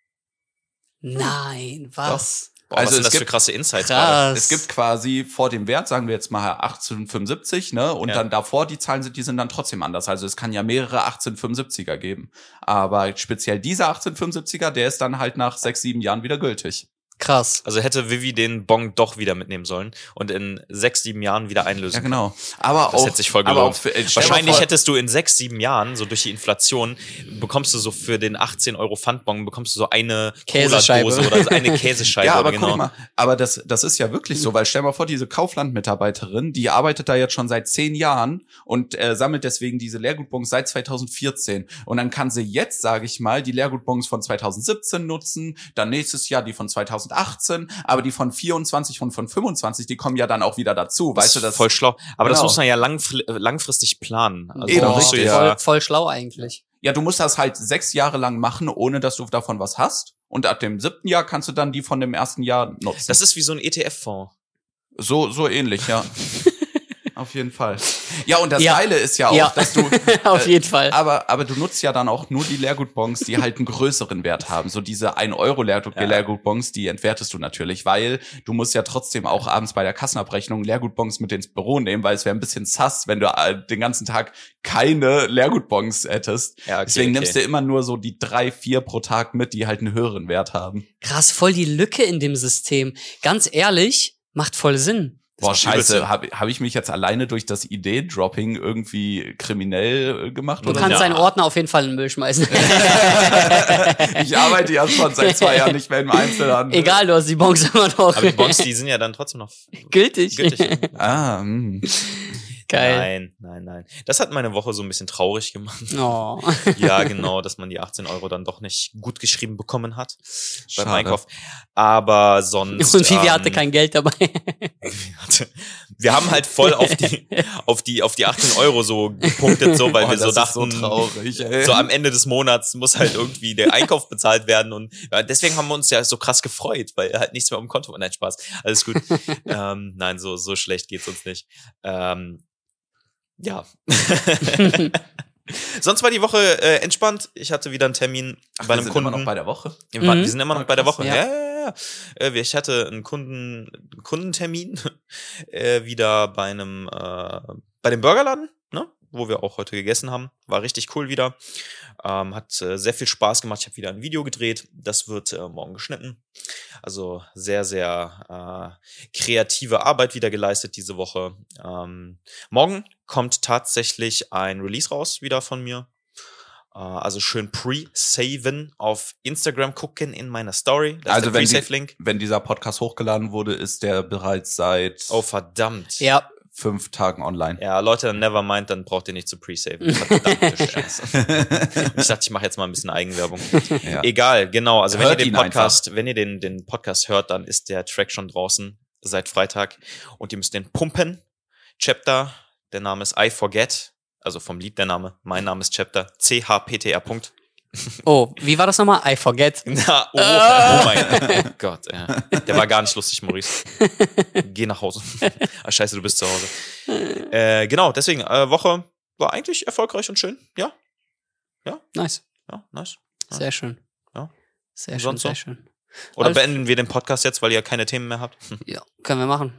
[SPEAKER 2] Nein, was?
[SPEAKER 1] Boah,
[SPEAKER 3] Also
[SPEAKER 1] was sind
[SPEAKER 3] es
[SPEAKER 1] das für
[SPEAKER 3] gibt-
[SPEAKER 1] krasse Insights gerade?
[SPEAKER 2] Krass.
[SPEAKER 3] Es gibt quasi vor dem Wert, sagen wir jetzt mal achtzehnhundertfünfundsiebzig, ne? Und
[SPEAKER 1] Ja.
[SPEAKER 3] dann davor die Zahlen sind, die sind dann trotzdem anders. Also es kann ja mehrere achtzehnhundertfünfundsiebziger geben. Aber speziell dieser achtzehnhundertfünfundsiebziger, der ist dann halt nach sechs, sieben Jahren wieder gültig.
[SPEAKER 2] Krass.
[SPEAKER 1] Also hätte Vivi den Bon doch wieder mitnehmen sollen und in sechs, sieben Jahren wieder einlösen.
[SPEAKER 3] Ja, genau. Aber
[SPEAKER 1] Das
[SPEAKER 3] auch,
[SPEAKER 1] hätte sich voll
[SPEAKER 3] aber
[SPEAKER 1] gelohnt.
[SPEAKER 3] auch für, äh, stell dir
[SPEAKER 1] Wahrscheinlich
[SPEAKER 3] vor-
[SPEAKER 1] hättest du in sechs, sieben Jahren, so durch die Inflation, bekommst du so für den achtzehn Euro Pfandbon, bekommst du so eine
[SPEAKER 2] Käsescheibe.
[SPEAKER 1] Cola-Dose oder so eine Käsescheibe.
[SPEAKER 3] Ja, aber
[SPEAKER 1] oder genau.
[SPEAKER 3] guck mal, aber das, das ist ja wirklich so, weil stell mal vor, diese Kaufland-Mitarbeiterin, die arbeitet da jetzt schon seit zehn Jahren und äh, sammelt deswegen diese Leergutbons seit zweitausendvierzehn. Und dann kann sie jetzt, sage ich mal, die Leergutbons von zweitausendsiebzehn nutzen, dann nächstes Jahr die von zweitausendachtzehn, aber die von vierundzwanzig und von fünfundzwanzig, die kommen ja dann auch wieder dazu.
[SPEAKER 1] Das
[SPEAKER 3] Weißt du,
[SPEAKER 1] ist
[SPEAKER 3] das
[SPEAKER 1] voll schlau. Aber das
[SPEAKER 3] Genau.
[SPEAKER 1] muss man ja langfri- langfristig planen. Also
[SPEAKER 3] Eben,
[SPEAKER 1] da musst du
[SPEAKER 3] richtig.
[SPEAKER 1] ja,
[SPEAKER 2] voll, voll schlau eigentlich.
[SPEAKER 3] Ja, du musst das halt sechs Jahre lang machen, ohne dass du davon was hast. Und ab dem siebten Jahr kannst du dann die von dem ersten Jahr nutzen.
[SPEAKER 1] das ist wie so ein E T F-Fonds.
[SPEAKER 3] so, so ähnlich, ja. Auf jeden Fall. Ja, und das
[SPEAKER 2] Ja.
[SPEAKER 3] Geile ist ja auch,
[SPEAKER 2] Ja.
[SPEAKER 3] dass du,
[SPEAKER 2] Auf
[SPEAKER 3] äh,
[SPEAKER 2] jeden Fall.
[SPEAKER 3] aber, aber du nutzt ja dann auch nur die Leergutbons, die halt einen größeren Wert haben. So diese ein Euro Leergut
[SPEAKER 1] Ja.
[SPEAKER 3] Leergutbons, die entwertest du natürlich, weil du musst ja trotzdem auch abends bei der Kassenabrechnung Leergutbons mit ins Büro nehmen, weil es wäre ein bisschen sass, wenn du äh, den ganzen Tag keine Leergutbons hättest.
[SPEAKER 1] Ja, okay,
[SPEAKER 3] Deswegen
[SPEAKER 1] okay.
[SPEAKER 3] nimmst du immer nur so die drei, vier pro Tag mit, die halt einen höheren Wert haben.
[SPEAKER 2] Krass, voll die Lücke in dem System. Ganz ehrlich, macht voll Sinn.
[SPEAKER 3] Boah,
[SPEAKER 1] macht übelst Sinn.
[SPEAKER 3] scheiße, habe hab ich mich jetzt alleine durch das Idee-Dropping irgendwie kriminell äh, gemacht?
[SPEAKER 2] Du
[SPEAKER 3] oder
[SPEAKER 2] kannst
[SPEAKER 1] Ja.
[SPEAKER 2] deinen Ordner auf jeden Fall in den Müll schmeißen.
[SPEAKER 3] Ich arbeite ja schon seit zwei Jahren nicht mehr im Einzelhandel.
[SPEAKER 2] Egal, du hast die Bons immer noch.
[SPEAKER 1] Aber die Bons, die sind ja dann trotzdem noch
[SPEAKER 2] gültig.
[SPEAKER 1] gültig.
[SPEAKER 3] Ah, hm.
[SPEAKER 2] Geil.
[SPEAKER 1] Nein, nein, nein. Das hat meine Woche so ein bisschen traurig gemacht.
[SPEAKER 2] Oh.
[SPEAKER 1] Ja, genau, dass man die achtzehn Euro dann doch nicht gut geschrieben bekommen hat beim
[SPEAKER 3] Schade.
[SPEAKER 1] Einkauf. Aber sonst.
[SPEAKER 2] Und Vivi
[SPEAKER 1] ähm,
[SPEAKER 2] hatte kein Geld dabei.
[SPEAKER 1] Wir haben halt voll auf die, auf die, auf die achtzehn Euro so gepunktet, so, weil
[SPEAKER 3] Oh,
[SPEAKER 1] wir so
[SPEAKER 3] das ist
[SPEAKER 1] dachten,
[SPEAKER 3] so traurig, ey.
[SPEAKER 1] so am Ende des Monats muss halt irgendwie der Einkauf bezahlt werden und ja, deswegen haben wir uns ja so krass gefreut, weil halt nichts mehr auf dem Konto war. Nein, Spaß. Alles gut. ähm, nein, so, so schlecht geht's uns nicht. Ähm, ja. Sonst war die Woche äh, entspannt. Ich hatte wieder einen Termin
[SPEAKER 3] Ach,
[SPEAKER 1] bei
[SPEAKER 3] wir
[SPEAKER 1] einem
[SPEAKER 3] sind
[SPEAKER 1] Kunden.
[SPEAKER 3] immer noch bei der Woche.
[SPEAKER 1] Wir waren-
[SPEAKER 2] Mhm.
[SPEAKER 1] wir sind immer noch
[SPEAKER 3] Ah,
[SPEAKER 1] bei der
[SPEAKER 3] krass,
[SPEAKER 1] Woche.
[SPEAKER 2] ja.
[SPEAKER 1] Ja, ja, ja. Äh, Ich hatte einen Kunden, einen Kundentermin äh, wieder bei einem, äh, bei dem Burgerladen, ne? Wo wir auch heute gegessen haben. War richtig cool wieder. Ähm, hat äh, sehr viel Spaß gemacht. Ich habe wieder ein Video gedreht. Das wird äh, morgen geschnitten. Also sehr, sehr äh, kreative Arbeit wieder geleistet diese Woche. Ähm, morgen kommt tatsächlich ein Release raus wieder von mir. Äh, also schön pre-saven auf Instagram gucken in meiner Story. Das
[SPEAKER 3] Also
[SPEAKER 1] ist der
[SPEAKER 3] wenn, die,
[SPEAKER 1] Pre-Save-Link.
[SPEAKER 3] wenn dieser Podcast hochgeladen wurde, ist der bereits seit
[SPEAKER 1] Oh, verdammt.
[SPEAKER 2] Ja,
[SPEAKER 3] fünf Tagen online.
[SPEAKER 1] Ja, Leute, dann never mind, dann braucht ihr nicht zu pre-saven. Verdammte Scheiße. Ich dachte, ich mache jetzt mal ein bisschen Eigenwerbung.
[SPEAKER 3] Ja.
[SPEAKER 1] Egal, genau. Also wenn
[SPEAKER 3] Hört
[SPEAKER 1] ihr den
[SPEAKER 3] ihn
[SPEAKER 1] Podcast, wenn ihr den, den Podcast hört, dann ist der Track schon draußen seit Freitag und ihr müsst den pumpen. Chapter, der Name ist I Forget, also vom Lied der Name. Mein Name ist Chapter, C H P T R. Punkt.
[SPEAKER 2] oh, wie war das nochmal? I forget.
[SPEAKER 1] Na, oh, oh mein Gott, ja. Der war gar nicht lustig, Maurice. Geh nach Hause. Ah, scheiße, du bist zu Hause. Äh, genau, deswegen, äh, Woche war eigentlich erfolgreich und schön. Ja,
[SPEAKER 2] Nice.
[SPEAKER 1] ja, nice.
[SPEAKER 2] Sehr schön.
[SPEAKER 1] Ja.
[SPEAKER 2] Sehr schön,
[SPEAKER 1] Sonst
[SPEAKER 2] sehr
[SPEAKER 1] so?
[SPEAKER 2] schön.
[SPEAKER 1] Oder
[SPEAKER 2] Alles-
[SPEAKER 1] beenden wir den Podcast jetzt, weil ihr keine Themen mehr habt? Hm,
[SPEAKER 2] Ja, können wir machen.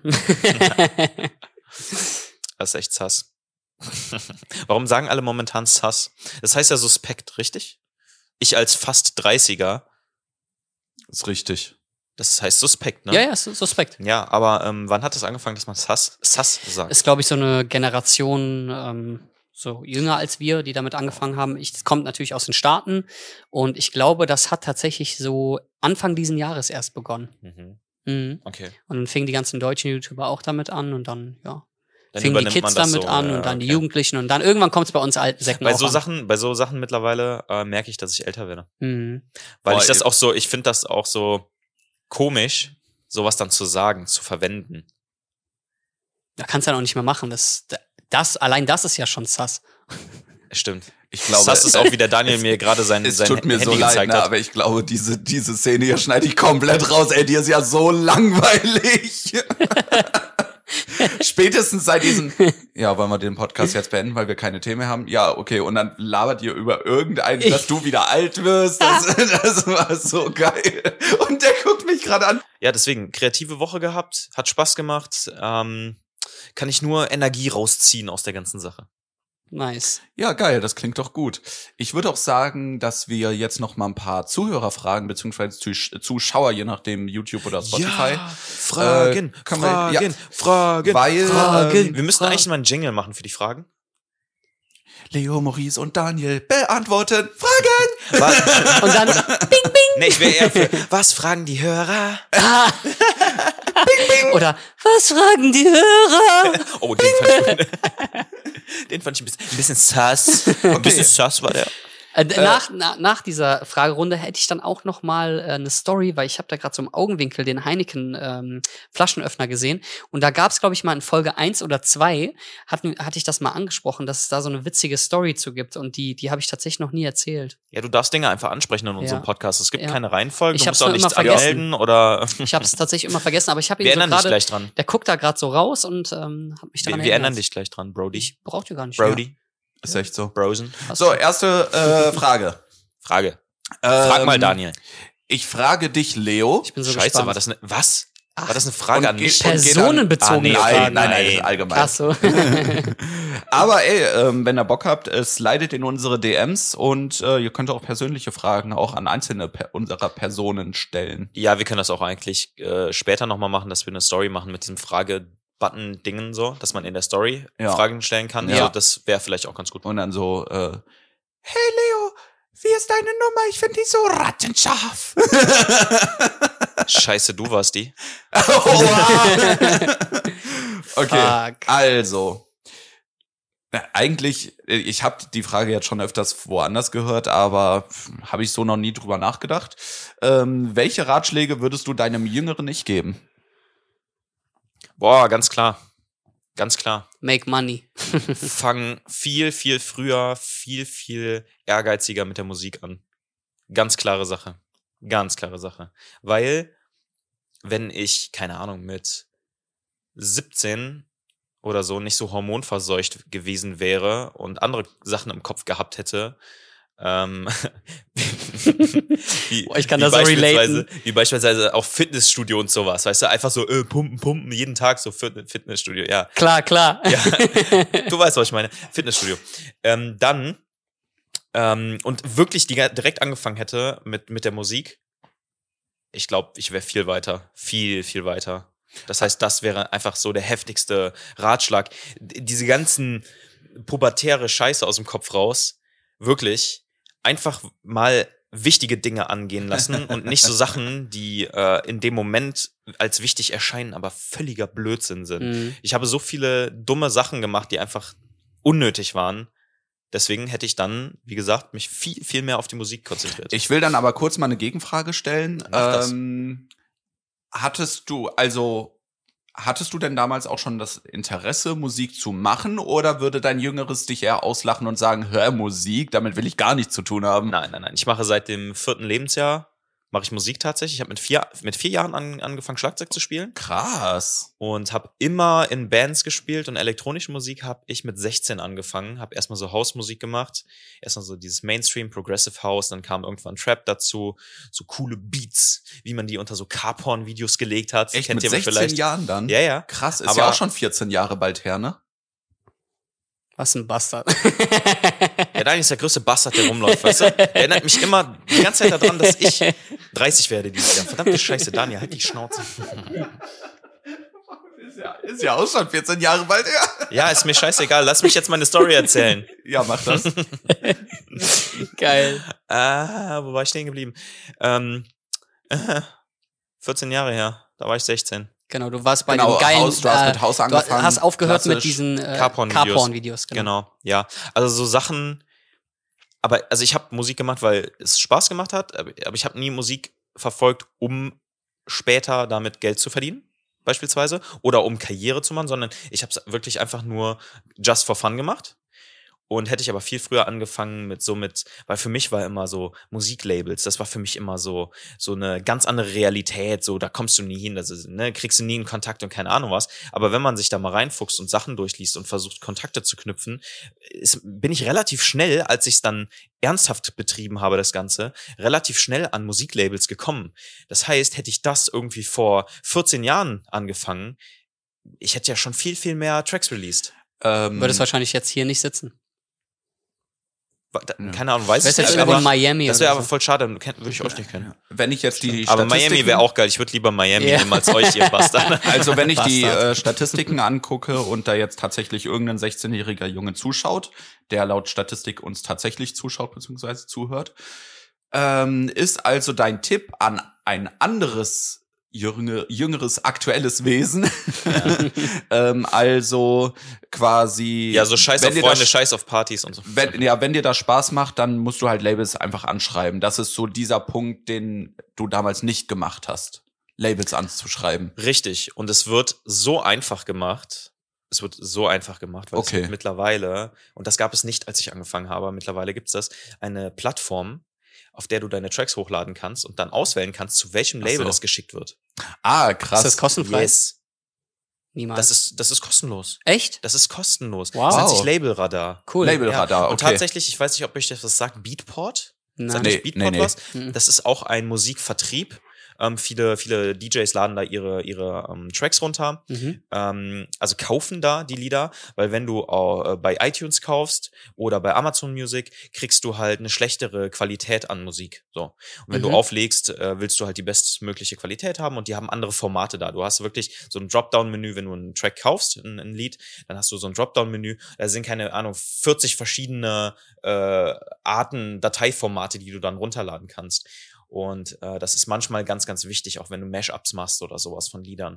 [SPEAKER 1] das ist echt sass. Warum sagen alle momentan sass? Das heißt ja suspekt, richtig? Ich als fast dreißiger,
[SPEAKER 3] Ist richtig.
[SPEAKER 1] das heißt suspekt, ne?
[SPEAKER 2] Ja, ja, sus- suspekt.
[SPEAKER 1] Ja, aber ähm, wann hat es angefangen, dass man sass, sass sagt?
[SPEAKER 2] Ist, glaube ich, so eine Generation ähm, so jünger als wir, die damit angefangen haben. Ich, das kommt natürlich aus den Staaten und ich glaube, das hat tatsächlich so Anfang diesen Jahres erst begonnen.
[SPEAKER 1] Mhm.
[SPEAKER 2] Mhm.
[SPEAKER 1] Okay.
[SPEAKER 2] Und dann fingen die ganzen deutschen YouTuber auch damit an und dann, ja,
[SPEAKER 1] Dann
[SPEAKER 2] fingen die
[SPEAKER 1] übernimmt
[SPEAKER 2] Kids
[SPEAKER 1] man das
[SPEAKER 2] damit
[SPEAKER 1] so,
[SPEAKER 2] an
[SPEAKER 1] ja,
[SPEAKER 2] und dann die
[SPEAKER 1] okay.
[SPEAKER 2] Jugendlichen und dann irgendwann kommt es bei uns alten Säcken
[SPEAKER 1] Bei
[SPEAKER 2] auch
[SPEAKER 1] so
[SPEAKER 2] an.
[SPEAKER 1] Sachen, bei so Sachen mittlerweile äh, merke ich, dass ich älter werde.
[SPEAKER 2] Mhm.
[SPEAKER 1] Weil
[SPEAKER 3] Boah,
[SPEAKER 1] ich das
[SPEAKER 3] ey.
[SPEAKER 1] auch so, ich finde das auch so komisch, sowas dann zu sagen, zu verwenden.
[SPEAKER 2] Da kannst du ja noch nicht mehr machen. Das, das, allein das ist ja schon sass.
[SPEAKER 1] Stimmt.
[SPEAKER 3] Ich glaube,
[SPEAKER 1] das ist auch, wie der Daniel mir gerade sein,
[SPEAKER 3] es
[SPEAKER 1] sein
[SPEAKER 3] tut mir
[SPEAKER 1] Handy
[SPEAKER 3] so leid,
[SPEAKER 1] gezeigt
[SPEAKER 3] ne,
[SPEAKER 1] hat.
[SPEAKER 3] aber ich glaube, diese, diese Szene hier schneide ich komplett raus. Ey, die ist ja so langweilig. Spätestens seit diesem, ja, wollen wir den Podcast jetzt beenden, weil wir keine Themen mehr haben? Ja, okay, und dann labert ihr über irgendeinen, dass du wieder alt wirst. Das, das war so geil. Und der guckt mich gerade an.
[SPEAKER 1] Ja, deswegen, kreative Woche gehabt, hat Spaß gemacht, ähm, kann ich nur Energie rausziehen aus der ganzen Sache.
[SPEAKER 2] Nice.
[SPEAKER 3] Ja, geil, das klingt doch gut. Ich würde auch sagen, dass wir jetzt noch mal ein paar Zuhörerfragen beziehungsweise Zus- Zuschauer, je nachdem YouTube oder Spotify.
[SPEAKER 1] Ja, Fragen,
[SPEAKER 3] Äh, können wir-
[SPEAKER 1] Fragen,
[SPEAKER 3] ja.
[SPEAKER 1] Fragen,
[SPEAKER 3] Weil,
[SPEAKER 1] Fragen.
[SPEAKER 3] ähm,
[SPEAKER 1] wir müssen
[SPEAKER 2] Fragen.
[SPEAKER 1] eigentlich mal einen Jingle machen für die Fragen.
[SPEAKER 3] Leo, Maurice und Daniel beantworten Fragen.
[SPEAKER 1] Was,
[SPEAKER 2] Und dann bing, bing.
[SPEAKER 1] nee, ich wäre eher für, was fragen die Hörer?
[SPEAKER 2] Ah. Oder was fragen die Hörer?
[SPEAKER 1] Oh, den fand ich gut. Den fand ich ein bisschen, ein bisschen sus. Ein bisschen sus war der.
[SPEAKER 2] Äh, nach, na, nach dieser Fragerunde hätte ich dann auch noch mal äh, eine Story, weil ich habe da gerade so im Augenwinkel den Heineken ähm, Flaschenöffner gesehen und da gab es, glaube ich, mal in Folge eins oder zwei hatten, hatte ich das mal angesprochen, dass es da so eine witzige Story zu gibt und die die habe ich tatsächlich noch nie erzählt.
[SPEAKER 1] Ja, du darfst Dinge einfach ansprechen in unserem
[SPEAKER 2] Ja.
[SPEAKER 1] Podcast. Es gibt
[SPEAKER 2] Ja.
[SPEAKER 1] keine Reihenfolge,
[SPEAKER 2] Ich
[SPEAKER 1] du
[SPEAKER 2] hab's
[SPEAKER 1] musst auch
[SPEAKER 2] nur immer
[SPEAKER 1] nichts
[SPEAKER 2] vergessen.
[SPEAKER 1] anmelden oder
[SPEAKER 2] Ich habe es tatsächlich immer vergessen, aber ich habe ihn
[SPEAKER 1] wir
[SPEAKER 2] so
[SPEAKER 1] ändern dich
[SPEAKER 2] gerade,
[SPEAKER 1] gleich dran.
[SPEAKER 2] der guckt da gerade so raus und ähm, hat mich
[SPEAKER 1] Wir,
[SPEAKER 2] daran
[SPEAKER 1] wir ändern
[SPEAKER 2] erinnert.
[SPEAKER 1] dich gleich dran, Brody.
[SPEAKER 2] Ich brauch dir gar nicht.
[SPEAKER 1] Brody,
[SPEAKER 3] Ist echt so.
[SPEAKER 1] Brosen.
[SPEAKER 2] Hast
[SPEAKER 3] So,
[SPEAKER 2] du-
[SPEAKER 3] erste äh, Frage.
[SPEAKER 1] Frage. Frag
[SPEAKER 3] Ähm,
[SPEAKER 1] mal, Daniel.
[SPEAKER 3] Ich frage dich, Leo.
[SPEAKER 2] Ich bin so
[SPEAKER 1] Scheiße,
[SPEAKER 2] gespannt.
[SPEAKER 1] war das eine, was?
[SPEAKER 2] Ach,
[SPEAKER 1] war das eine Frage
[SPEAKER 3] und
[SPEAKER 1] an
[SPEAKER 3] geht-
[SPEAKER 1] mich?
[SPEAKER 3] und geht dann-
[SPEAKER 2] personenbezogene
[SPEAKER 1] Ah, nee,
[SPEAKER 2] Fragen.
[SPEAKER 3] Nein, nein, nein, das ist
[SPEAKER 1] Nein.
[SPEAKER 3] allgemein.
[SPEAKER 2] Ach so.
[SPEAKER 3] Aber ey, ähm, wenn ihr Bock habt, äh, slidet in unsere D Ms und äh, ihr könnt auch persönliche Fragen auch an einzelne per unserer Personen stellen.
[SPEAKER 1] Ja, wir können das auch eigentlich äh, später nochmal machen, dass wir eine Story machen mit diesem Frage-Button-Dingen so, dass man in der Story
[SPEAKER 3] Ja.
[SPEAKER 1] Fragen stellen kann.
[SPEAKER 3] Ja.
[SPEAKER 1] Also das wäre vielleicht auch ganz gut.
[SPEAKER 3] Und dann so, äh, hey Leo, wie ist deine Nummer? Ich finde die so rattenscharf.
[SPEAKER 1] Scheiße, du warst die.
[SPEAKER 3] Okay,
[SPEAKER 2] Fuck.
[SPEAKER 3] also. Na, eigentlich, äh, ich habe die Frage jetzt schon öfters woanders gehört, aber habe ich so noch nie drüber nachgedacht. Ähm, welche Ratschläge würdest du deinem jüngeren Ich geben?
[SPEAKER 1] Boah, ganz klar. Ganz klar.
[SPEAKER 2] Make money.
[SPEAKER 1] Fang viel, viel früher, viel, viel ehrgeiziger mit der Musik an. Ganz klare Sache. Ganz klare Sache. Weil, wenn ich, keine Ahnung, mit siebzehn oder so nicht so hormonverseucht gewesen wäre und andere Sachen im Kopf gehabt hätte, ähm, wie,
[SPEAKER 2] Boah, ich kann
[SPEAKER 1] wie
[SPEAKER 2] da so
[SPEAKER 1] beispielsweise,
[SPEAKER 2] relaten.
[SPEAKER 1] wie beispielsweise auch Fitnessstudio und sowas, weißt du, einfach so äh, pumpen, pumpen, jeden Tag so Fit- Fitnessstudio, ja.
[SPEAKER 2] Klar, klar.
[SPEAKER 1] Ja, du weißt, was ich meine. Fitnessstudio. Ähm, dann ähm, und wirklich die, direkt angefangen hätte mit, mit der Musik, ich glaube, ich wäre viel weiter. Viel, viel weiter. Das heißt, das wäre einfach so der heftigste Ratschlag. D- Diese ganzen pubertäre Scheiße aus dem Kopf raus, wirklich einfach mal wichtige Dinge angehen lassen und nicht so Sachen, die äh, in dem Moment als wichtig erscheinen, aber völliger Blödsinn sind.
[SPEAKER 2] Mhm.
[SPEAKER 1] Ich habe so viele dumme Sachen gemacht, die einfach unnötig waren. Deswegen hätte ich dann, wie gesagt, mich viel, viel mehr auf die Musik konzentriert.
[SPEAKER 3] Ich will dann aber kurz mal eine Gegenfrage stellen.
[SPEAKER 1] Mach das.
[SPEAKER 3] Ähm, hattest du, also, hattest du denn damals auch schon das Interesse, Musik zu machen, oder würde dein Jüngeres dich eher auslachen und sagen, hör Musik, damit will ich gar nichts zu tun haben?
[SPEAKER 1] Nein, nein, nein. Ich mache seit dem vierten Lebensjahr, mache ich Musik tatsächlich. Ich habe mit vier, mit vier Jahren an, angefangen, Schlagzeug zu spielen
[SPEAKER 3] Krass.
[SPEAKER 1] und habe immer in Bands gespielt und elektronische Musik habe ich mit sechzehn angefangen. Habe erstmal so Hausmusik gemacht, erstmal so dieses Mainstream, Progressive House, dann kam irgendwann Trap dazu, so coole Beats, wie man die unter so Carporn-Videos gelegt hat.
[SPEAKER 3] Echt,
[SPEAKER 1] Kennt
[SPEAKER 3] mit
[SPEAKER 1] ihr
[SPEAKER 3] sechzehn
[SPEAKER 1] vielleicht?
[SPEAKER 3] Jahren dann?
[SPEAKER 1] Ja, ja.
[SPEAKER 3] Krass, ist
[SPEAKER 1] Aber-
[SPEAKER 3] ja auch schon vierzehn Jahre bald her, ne?
[SPEAKER 2] Was ein Bastard.
[SPEAKER 1] Ja, Daniel ist der größte Bastard, der rumläuft, weißt du? Der erinnert mich immer die ganze Zeit daran, dass ich dreißig werde dieses Jahr. Verdammte Scheiße, Daniel, halt die Schnauze.
[SPEAKER 3] Ist ja, ist ja auch schon vierzehn Jahre bald her.
[SPEAKER 1] Ja, ist mir scheißegal. Lass mich jetzt meine Story erzählen.
[SPEAKER 3] Ja, mach das.
[SPEAKER 2] Geil.
[SPEAKER 1] Ah, wo war ich stehen geblieben? Ähm, äh, vierzehn Jahre her. Da war ich sechzehn.
[SPEAKER 2] Genau, du warst bei
[SPEAKER 3] Genau,
[SPEAKER 2] dem geilen.
[SPEAKER 3] Haus, du hast
[SPEAKER 2] äh,
[SPEAKER 3] mit Haus
[SPEAKER 2] du
[SPEAKER 3] angefangen.
[SPEAKER 2] hast aufgehört mit
[SPEAKER 3] klassisch.
[SPEAKER 2] diesen äh,
[SPEAKER 1] Carporn-Videos.
[SPEAKER 2] Carporn-Videos. Genau.
[SPEAKER 1] Genau, ja. Also so Sachen. Aber also ich habe Musik gemacht, weil es Spaß gemacht hat. Aber aber ich habe nie Musik verfolgt, um später damit Geld zu verdienen, beispielsweise, oder um Karriere zu machen, sondern ich habe es wirklich einfach nur just for fun gemacht. Und hätte ich aber viel früher angefangen mit so mit, weil für mich war immer so Musiklabels, das war für mich immer so so eine ganz andere Realität, so da kommst du nie hin, das ist, ne, kriegst du nie einen Kontakt und keine Ahnung was. Aber wenn man sich da mal reinfuchst und Sachen durchliest und versucht Kontakte zu knüpfen, ist, bin ich relativ schnell, als ich es dann ernsthaft betrieben habe, das Ganze, relativ schnell an Musiklabels gekommen. Das heißt, hätte ich das irgendwie vor vierzehn Jahren angefangen, ich hätte ja schon viel, viel mehr Tracks released.
[SPEAKER 3] Ähm,
[SPEAKER 2] Würdest wahrscheinlich jetzt hier nicht sitzen.
[SPEAKER 1] Da, keine Ahnung, weiß
[SPEAKER 2] Weiß
[SPEAKER 1] ich
[SPEAKER 2] jetzt
[SPEAKER 1] nicht.
[SPEAKER 2] irgendwo
[SPEAKER 1] Aber
[SPEAKER 2] in Miami
[SPEAKER 1] das
[SPEAKER 2] oder
[SPEAKER 1] wäre aber
[SPEAKER 2] so.
[SPEAKER 1] voll schade, würde ich euch nicht kennen.
[SPEAKER 3] Wenn ich jetzt die
[SPEAKER 1] Aber Miami
[SPEAKER 3] Statistiken-
[SPEAKER 1] wäre auch geil. Ich würde lieber Miami
[SPEAKER 2] Ja.
[SPEAKER 1] nehmen als euch, ihr Bastard.
[SPEAKER 3] Also wenn ich die
[SPEAKER 2] Bastard.
[SPEAKER 3] äh, Statistiken angucke und da jetzt tatsächlich irgendein sechzehnjähriger Junge zuschaut, der laut Statistik uns tatsächlich zuschaut bzw. zuhört, ähm, ist also dein Tipp an ein anderes jüngere, jüngeres aktuelles Wesen, ähm, also quasi
[SPEAKER 1] Ja, so scheiß
[SPEAKER 3] wenn
[SPEAKER 1] auf
[SPEAKER 3] dir
[SPEAKER 1] Freunde,
[SPEAKER 3] das-
[SPEAKER 1] scheiß auf Partys und so.
[SPEAKER 3] Wenn, ja, wenn dir das Spaß macht, dann musst du halt Labels einfach anschreiben. Das ist so dieser Punkt, den du damals nicht gemacht hast, Labels anzuschreiben.
[SPEAKER 1] Richtig. Und es wird so einfach gemacht. Es wird so einfach gemacht, weil
[SPEAKER 3] Okay.
[SPEAKER 1] es gibt mittlerweile, und das gab es nicht, als ich angefangen habe, aber mittlerweile gibt es das, eine Plattform, auf der du deine Tracks hochladen kannst und dann auswählen kannst, zu welchem
[SPEAKER 3] Ach
[SPEAKER 1] Label
[SPEAKER 3] so.
[SPEAKER 1] das geschickt wird.
[SPEAKER 3] Ah, krass.
[SPEAKER 2] Ist das kostenfrei?
[SPEAKER 1] Yes.
[SPEAKER 2] Niemals.
[SPEAKER 1] Das ist, das ist kostenlos.
[SPEAKER 2] Echt?
[SPEAKER 1] Das ist kostenlos.
[SPEAKER 2] Wow.
[SPEAKER 1] Das nennt sich
[SPEAKER 3] Wow.
[SPEAKER 1] Labelradar.
[SPEAKER 2] Cool.
[SPEAKER 3] Labelradar,
[SPEAKER 1] Und
[SPEAKER 3] okay.
[SPEAKER 1] tatsächlich, ich weiß nicht, ob euch das was sagt, Beatport?
[SPEAKER 2] Nein.
[SPEAKER 1] Sagt
[SPEAKER 3] Nee,
[SPEAKER 1] euch Beatport
[SPEAKER 3] nee, nee.
[SPEAKER 1] was?
[SPEAKER 2] Mhm.
[SPEAKER 1] Das ist auch ein Musikvertrieb. Ähm, viele, viele D Js laden da ihre, ihre ähm, Tracks runter.
[SPEAKER 2] Mhm.
[SPEAKER 1] Ähm, also kaufen da die Lieder, weil wenn du äh, bei iTunes kaufst oder bei Amazon Music, kriegst du halt eine schlechtere Qualität an Musik. So. Und wenn
[SPEAKER 2] Mhm.
[SPEAKER 1] du auflegst, äh, willst du halt die bestmögliche Qualität haben und die haben andere Formate da. Du hast wirklich so ein Dropdown-Menü, wenn du einen Track kaufst, ein, ein Lied, dann hast du so ein Dropdown-Menü. Da sind keine Ahnung, vierzig verschiedene äh, Arten, Dateiformate, die du dann runterladen kannst. Und äh, das ist manchmal ganz, ganz wichtig, auch wenn du Mashups machst oder sowas von Liedern.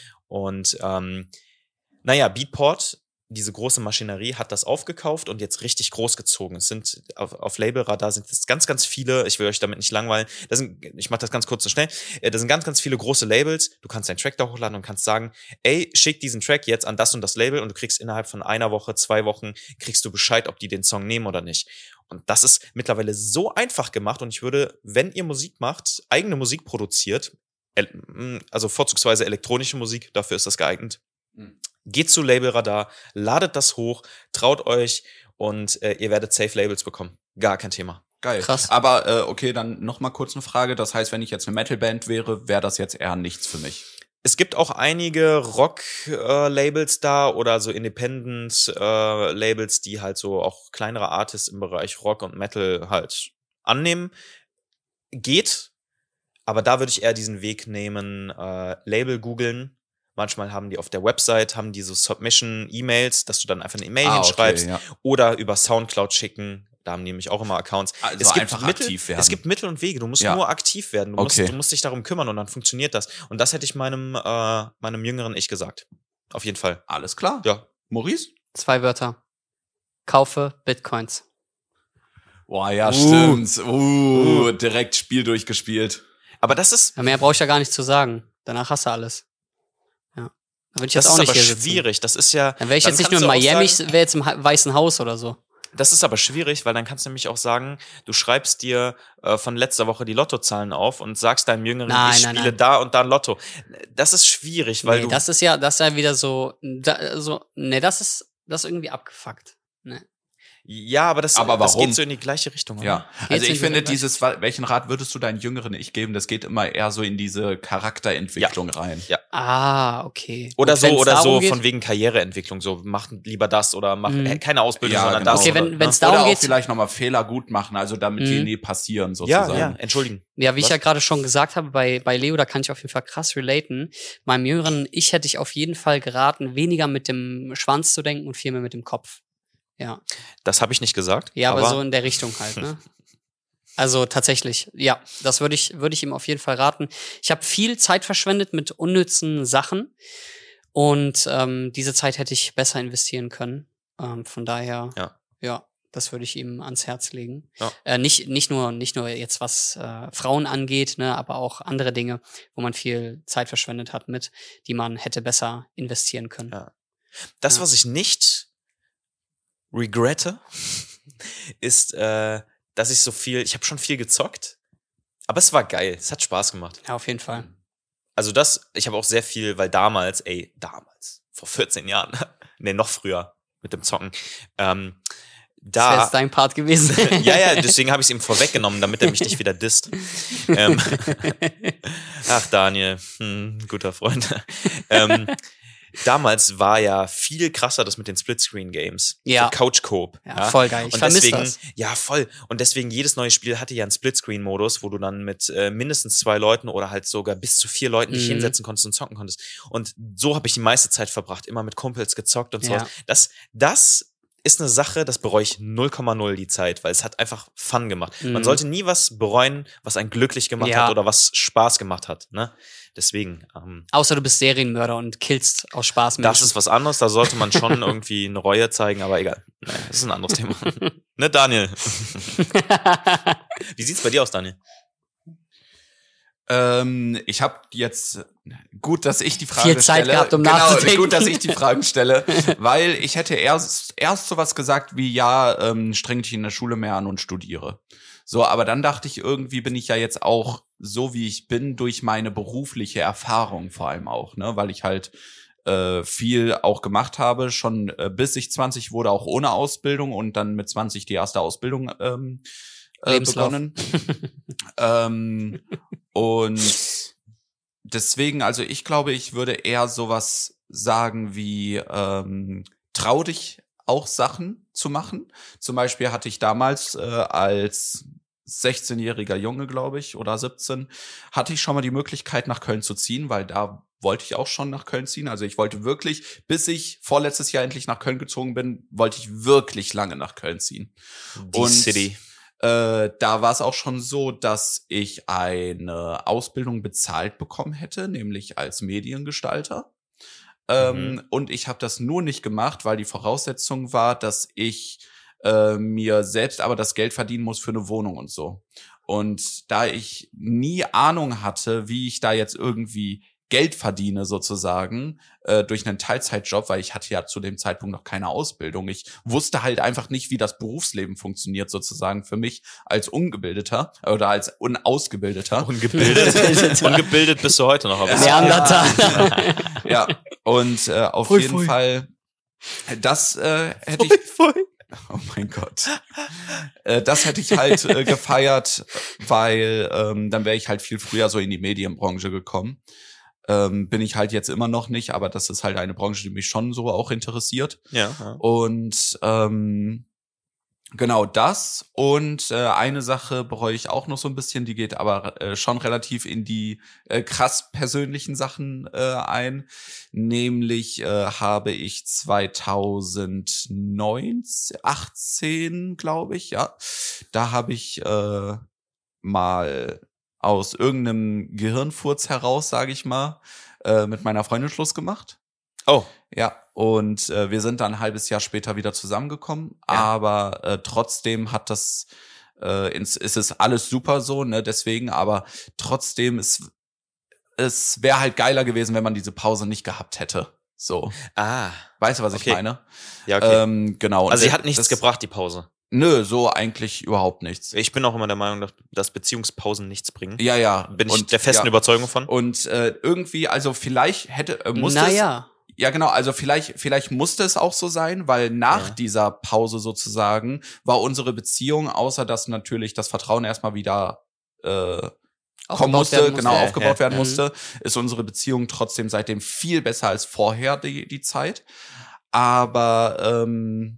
[SPEAKER 1] Und ähm, naja, Beatport, diese große Maschinerie, hat das aufgekauft und jetzt richtig groß gezogen. Es sind auf, auf Labelradar sind es ganz, ganz viele, ich will euch damit nicht langweilen, das sind, ich mache das ganz kurz und schnell, äh, da sind ganz, ganz viele große Labels, du kannst deinen Track da hochladen und kannst sagen, ey, schick diesen Track jetzt an das und das Label und du kriegst innerhalb von einer Woche, zwei Wochen, kriegst du Bescheid, ob die den Song nehmen oder nicht. Und das ist mittlerweile so einfach gemacht und ich würde, wenn ihr Musik macht, eigene Musik produziert, el- also vorzugsweise elektronische Musik, dafür ist das geeignet,
[SPEAKER 3] Mhm.
[SPEAKER 1] geht zu Labelradar, ladet das hoch, traut euch und äh, ihr werdet safe Labels bekommen. Gar kein Thema.
[SPEAKER 3] Geil.
[SPEAKER 2] Krass.
[SPEAKER 3] Aber äh, okay, dann noch mal kurz eine Frage. Das heißt, wenn ich jetzt eine Metalband wäre, wäre das jetzt eher nichts für mich.
[SPEAKER 1] Es gibt auch einige Rock-Labels da oder so Independent-Labels, die halt so auch kleinere Artists im Bereich Rock und Metal halt annehmen. Geht, aber da würde ich eher diesen Weg nehmen, äh, Label googeln. Manchmal haben die auf der Website, haben die so Submission-E-Mails, dass du dann einfach eine E-Mail
[SPEAKER 3] Ah, okay,
[SPEAKER 1] hinschreibst
[SPEAKER 3] ja.
[SPEAKER 1] oder über Soundcloud schicken. Da haben die nämlich auch immer Accounts.
[SPEAKER 3] Also
[SPEAKER 1] es gibt
[SPEAKER 3] einfach
[SPEAKER 1] Mittel,
[SPEAKER 3] aktiv werden.
[SPEAKER 1] Es gibt Mittel und Wege. Du musst
[SPEAKER 3] Ja.
[SPEAKER 1] nur aktiv werden. Du,
[SPEAKER 3] Okay.
[SPEAKER 1] musst, du musst dich darum kümmern und dann funktioniert das. Und das hätte ich meinem, äh, meinem jüngeren Ich gesagt. Auf jeden Fall.
[SPEAKER 3] Alles klar.
[SPEAKER 1] Ja.
[SPEAKER 3] Maurice?
[SPEAKER 2] Zwei Wörter. Kaufe Bitcoins.
[SPEAKER 3] Boah, ja,
[SPEAKER 1] Uh.
[SPEAKER 3] stimmt. Uh, direkt Spiel durchgespielt.
[SPEAKER 1] Aber das ist,
[SPEAKER 2] Ja, mehr brauche ich ja gar nicht zu sagen. Danach hast du alles. Ja. Da würde ich
[SPEAKER 1] das
[SPEAKER 2] jetzt auch
[SPEAKER 1] ist
[SPEAKER 2] nicht
[SPEAKER 1] aber
[SPEAKER 2] hier sitzen.
[SPEAKER 1] schwierig. Das ist ja.
[SPEAKER 2] Dann wäre ich
[SPEAKER 1] dann
[SPEAKER 2] jetzt nicht nur in
[SPEAKER 1] kannst du auch
[SPEAKER 2] Miami,
[SPEAKER 1] sagen-
[SPEAKER 2] ich wäre jetzt im Ha- Weißen Haus oder so.
[SPEAKER 1] Das ist aber schwierig, weil dann kannst du nämlich auch sagen, du schreibst dir äh, von letzter Woche die Lottozahlen auf und sagst deinem Jüngeren,
[SPEAKER 2] Nein,
[SPEAKER 1] ich
[SPEAKER 2] nein,
[SPEAKER 1] spiele
[SPEAKER 2] nein.
[SPEAKER 1] da und da Lotto. Das ist schwierig, weil
[SPEAKER 2] nee,
[SPEAKER 1] du.
[SPEAKER 2] das ist ja, das ist ja wieder so, da, so, nee, das ist, das ist irgendwie abgefuckt. Nee.
[SPEAKER 1] ja, aber das,
[SPEAKER 3] Aber
[SPEAKER 1] das
[SPEAKER 3] warum?
[SPEAKER 1] geht so in die gleiche Richtung. oder?
[SPEAKER 3] Ja,
[SPEAKER 2] Geht's
[SPEAKER 3] also
[SPEAKER 2] in
[SPEAKER 3] ich
[SPEAKER 2] die
[SPEAKER 3] finde
[SPEAKER 2] Welt?
[SPEAKER 3] dieses, wa- welchen Rat würdest du deinen jüngeren Ich geben? Das geht immer eher so in diese Charakterentwicklung rein.
[SPEAKER 1] Ja.
[SPEAKER 2] Ah, okay.
[SPEAKER 1] Oder
[SPEAKER 2] Und
[SPEAKER 1] so,
[SPEAKER 2] wenn's
[SPEAKER 1] oder
[SPEAKER 2] darum
[SPEAKER 1] so
[SPEAKER 2] geht-
[SPEAKER 1] von wegen Karriereentwicklung, so mach lieber das oder mach
[SPEAKER 2] Mhm.
[SPEAKER 1] äh, keine Ausbildung,
[SPEAKER 3] Ja,
[SPEAKER 1] sondern
[SPEAKER 3] genau.
[SPEAKER 1] das.
[SPEAKER 2] Okay,
[SPEAKER 1] oder,
[SPEAKER 2] wenn-
[SPEAKER 1] ne?
[SPEAKER 2] wenn's darum
[SPEAKER 3] Oder auch
[SPEAKER 2] geht-
[SPEAKER 3] vielleicht nochmal Fehler gut machen, also damit die
[SPEAKER 2] Mhm.
[SPEAKER 3] nie passieren
[SPEAKER 1] Ja,
[SPEAKER 3] sozusagen.
[SPEAKER 1] ja, entschuldigen.
[SPEAKER 2] Ja, wie ich
[SPEAKER 1] Was?
[SPEAKER 2] ja gerade schon gesagt habe, bei, bei Leo, da kann ich auf jeden Fall krass relaten. Meinem jüngeren Ich hätte ich auf jeden Fall geraten, weniger mit dem Schwanz zu denken und viel mehr mit dem Kopf. Ja.
[SPEAKER 1] Das habe ich nicht gesagt.
[SPEAKER 2] Ja, aber, so in der Richtung halt, ne? Also tatsächlich, ja, das würde ich, würde ich ihm auf jeden Fall raten. Ich habe viel Zeit verschwendet mit unnützen Sachen und ähm, diese Zeit hätte ich besser investieren können. Ähm, von daher,
[SPEAKER 1] Ja.
[SPEAKER 2] ja, das würde ich ihm ans Herz legen.
[SPEAKER 1] Ja.
[SPEAKER 2] Äh, nicht, nicht nur, nicht nur jetzt was äh, Frauen angeht, ne, aber auch andere Dinge, wo man viel Zeit verschwendet hat mit, die man hätte besser investieren können.
[SPEAKER 1] Ja. Das,
[SPEAKER 2] Ja.
[SPEAKER 1] was ich nicht regrette, ist, äh, dass ich so viel, ich habe schon viel gezockt, aber es war geil, es hat Spaß gemacht.
[SPEAKER 2] Ja, auf jeden Fall.
[SPEAKER 1] Also das, ich habe auch sehr viel, weil damals, ey, damals, vor vierzehn Jahren, nee, noch früher mit dem Zocken, ähm,
[SPEAKER 2] Das wäre
[SPEAKER 1] da,
[SPEAKER 2] jetzt dein Part gewesen.
[SPEAKER 1] ja, ja, deswegen habe ich es ihm vorweggenommen, damit er mich nicht wieder disst. ähm, ach, Daniel, hm, guter Freund. ähm, damals war ja viel krasser das mit den Splitscreen-Games.
[SPEAKER 2] Ja.
[SPEAKER 1] So Couch-Coop.
[SPEAKER 2] Ja, ja, voll geil. Ich
[SPEAKER 1] und
[SPEAKER 2] vermisse
[SPEAKER 1] deswegen,
[SPEAKER 2] das.
[SPEAKER 1] Ja, voll. Und deswegen, jedes neue Spiel hatte ja einen Splitscreen-Modus, wo du dann mit äh, mindestens zwei Leuten oder halt sogar bis zu vier Leuten dich
[SPEAKER 2] Mhm.
[SPEAKER 1] hinsetzen konntest und zocken konntest. Und so habe ich die meiste Zeit verbracht, immer mit Kumpels gezockt und so.
[SPEAKER 2] Ja.
[SPEAKER 1] Das, das ist eine Sache, das bereue ich null Komma null die Zeit, weil es hat einfach Fun gemacht.
[SPEAKER 2] Mhm.
[SPEAKER 1] Man sollte nie was bereuen, was einen glücklich gemacht
[SPEAKER 2] Ja.
[SPEAKER 1] hat oder was Spaß gemacht hat. Ne? Deswegen, ähm,
[SPEAKER 2] Außer du bist Serienmörder und killst aus Spaß Menschen.
[SPEAKER 1] das ist was anderes, da sollte man schon irgendwie eine Reue zeigen, aber egal. Naja, das ist ein anderes Thema. Ne, Daniel? Wie sieht's bei dir aus, Daniel?
[SPEAKER 3] Ähm, ich habe jetzt gut, dass ich die Frage
[SPEAKER 2] Viel Zeit
[SPEAKER 3] stelle.
[SPEAKER 2] gehabt, um
[SPEAKER 3] genau,
[SPEAKER 2] nachzudenken.
[SPEAKER 3] gut, dass ich die Fragen stelle, weil ich hätte erst erst sowas gesagt wie ja, ähm, streng dich in der Schule mehr an und studiere. So, aber dann dachte ich, irgendwie bin ich ja jetzt auch so, wie ich bin, durch meine berufliche Erfahrung vor allem auch, ne, weil ich halt äh, viel auch gemacht habe, schon äh, bis ich zwanzig wurde, auch ohne Ausbildung und dann mit zwanzig die erste Ausbildung ähm, äh,
[SPEAKER 2] Lebenslauf.
[SPEAKER 3] begonnen. ähm, und deswegen, also ich glaube, ich würde eher sowas sagen wie ähm, trau dich auch Sachen zu machen. Zum Beispiel hatte ich damals äh, als sechzehnjähriger Junge, glaube ich, oder siebzehn, hatte ich schon mal die Möglichkeit, nach Köln zu ziehen, weil da wollte ich auch schon nach Köln ziehen. Also ich wollte wirklich, bis ich vorletztes Jahr endlich nach Köln gezogen bin, wollte ich wirklich lange nach Köln ziehen.
[SPEAKER 1] Die
[SPEAKER 3] Und
[SPEAKER 1] City.
[SPEAKER 3] Äh, da war es auch schon so, dass ich eine Ausbildung bezahlt bekommen hätte, nämlich als Mediengestalter. Ähm,
[SPEAKER 1] Mhm.
[SPEAKER 3] Und ich habe das nur nicht gemacht, weil die Voraussetzung war, dass ich äh, mir selbst aber das Geld verdienen muss für eine Wohnung und so. Und da ich nie Ahnung hatte, wie ich da jetzt irgendwie Geld verdiene sozusagen äh, durch einen Teilzeitjob, weil ich hatte ja zu dem Zeitpunkt noch keine Ausbildung. Ich wusste halt einfach nicht, wie das Berufsleben funktioniert sozusagen für mich als Ungebildeter oder als Unausgebildeter.
[SPEAKER 1] Ungebildet. Ungebildet bist du heute noch. Aber
[SPEAKER 2] Neandertal.
[SPEAKER 3] Ja, und äh, auf
[SPEAKER 2] Pfui,
[SPEAKER 3] jeden
[SPEAKER 2] pfui.
[SPEAKER 3] Fall, das äh, hätte ich, oh mein Gott, äh, das hätte ich halt äh, gefeiert, weil ähm, dann wäre ich halt viel früher so in die Medienbranche gekommen. Ähm, bin ich halt jetzt immer noch nicht, aber das ist halt eine Branche, die mich schon so auch interessiert.
[SPEAKER 1] Ja, ja.
[SPEAKER 3] Und ähm, genau das. Und äh, eine Sache bereue ich auch noch so ein bisschen, die geht aber äh, schon relativ in die äh, krass persönlichen Sachen äh, ein. Nämlich äh, habe ich zweitausendneunzehn, achtzehn, glaube ich, ja, da habe ich äh, mal aus irgendeinem Gehirnfurz heraus, sage ich mal, äh, mit meiner Freundin Schluss gemacht.
[SPEAKER 1] Oh,
[SPEAKER 3] Ja, und äh, wir sind dann ein halbes Jahr später wieder zusammengekommen,
[SPEAKER 1] Ja.
[SPEAKER 3] aber äh, trotzdem hat das, äh, ins, ist es alles super so, ne, deswegen, aber trotzdem ist, es wäre halt geiler gewesen, wenn man diese Pause nicht gehabt hätte. So,
[SPEAKER 1] ah.
[SPEAKER 3] weißt du, was ich
[SPEAKER 1] Okay.
[SPEAKER 3] meine?
[SPEAKER 1] Ja, okay.
[SPEAKER 3] Ähm, genau.
[SPEAKER 1] also sie
[SPEAKER 3] Und
[SPEAKER 1] hat nichts
[SPEAKER 3] das,
[SPEAKER 1] gebracht, die Pause.
[SPEAKER 3] Nö, so eigentlich überhaupt nichts.
[SPEAKER 1] Ich bin auch immer der Meinung, dass, dass Beziehungspausen nichts bringen.
[SPEAKER 3] Ja, ja.
[SPEAKER 1] Bin ich
[SPEAKER 3] und,
[SPEAKER 1] der festen
[SPEAKER 3] ja.
[SPEAKER 1] Überzeugung von.
[SPEAKER 3] Und äh, irgendwie, also vielleicht hätte, äh, musste es,
[SPEAKER 2] Naja.
[SPEAKER 3] ja, genau, also vielleicht, vielleicht musste es auch so sein, weil nach
[SPEAKER 1] Ja.
[SPEAKER 3] dieser Pause sozusagen war unsere Beziehung, außer dass natürlich das Vertrauen erstmal wieder äh, kommen
[SPEAKER 2] Aufgebaut
[SPEAKER 3] musste,
[SPEAKER 2] werden
[SPEAKER 3] genau,
[SPEAKER 1] Ja,
[SPEAKER 3] aufgebaut
[SPEAKER 1] ja.
[SPEAKER 3] werden
[SPEAKER 2] Mhm.
[SPEAKER 3] musste, ist unsere Beziehung trotzdem seitdem viel besser als vorher die, die Zeit. Aber ähm,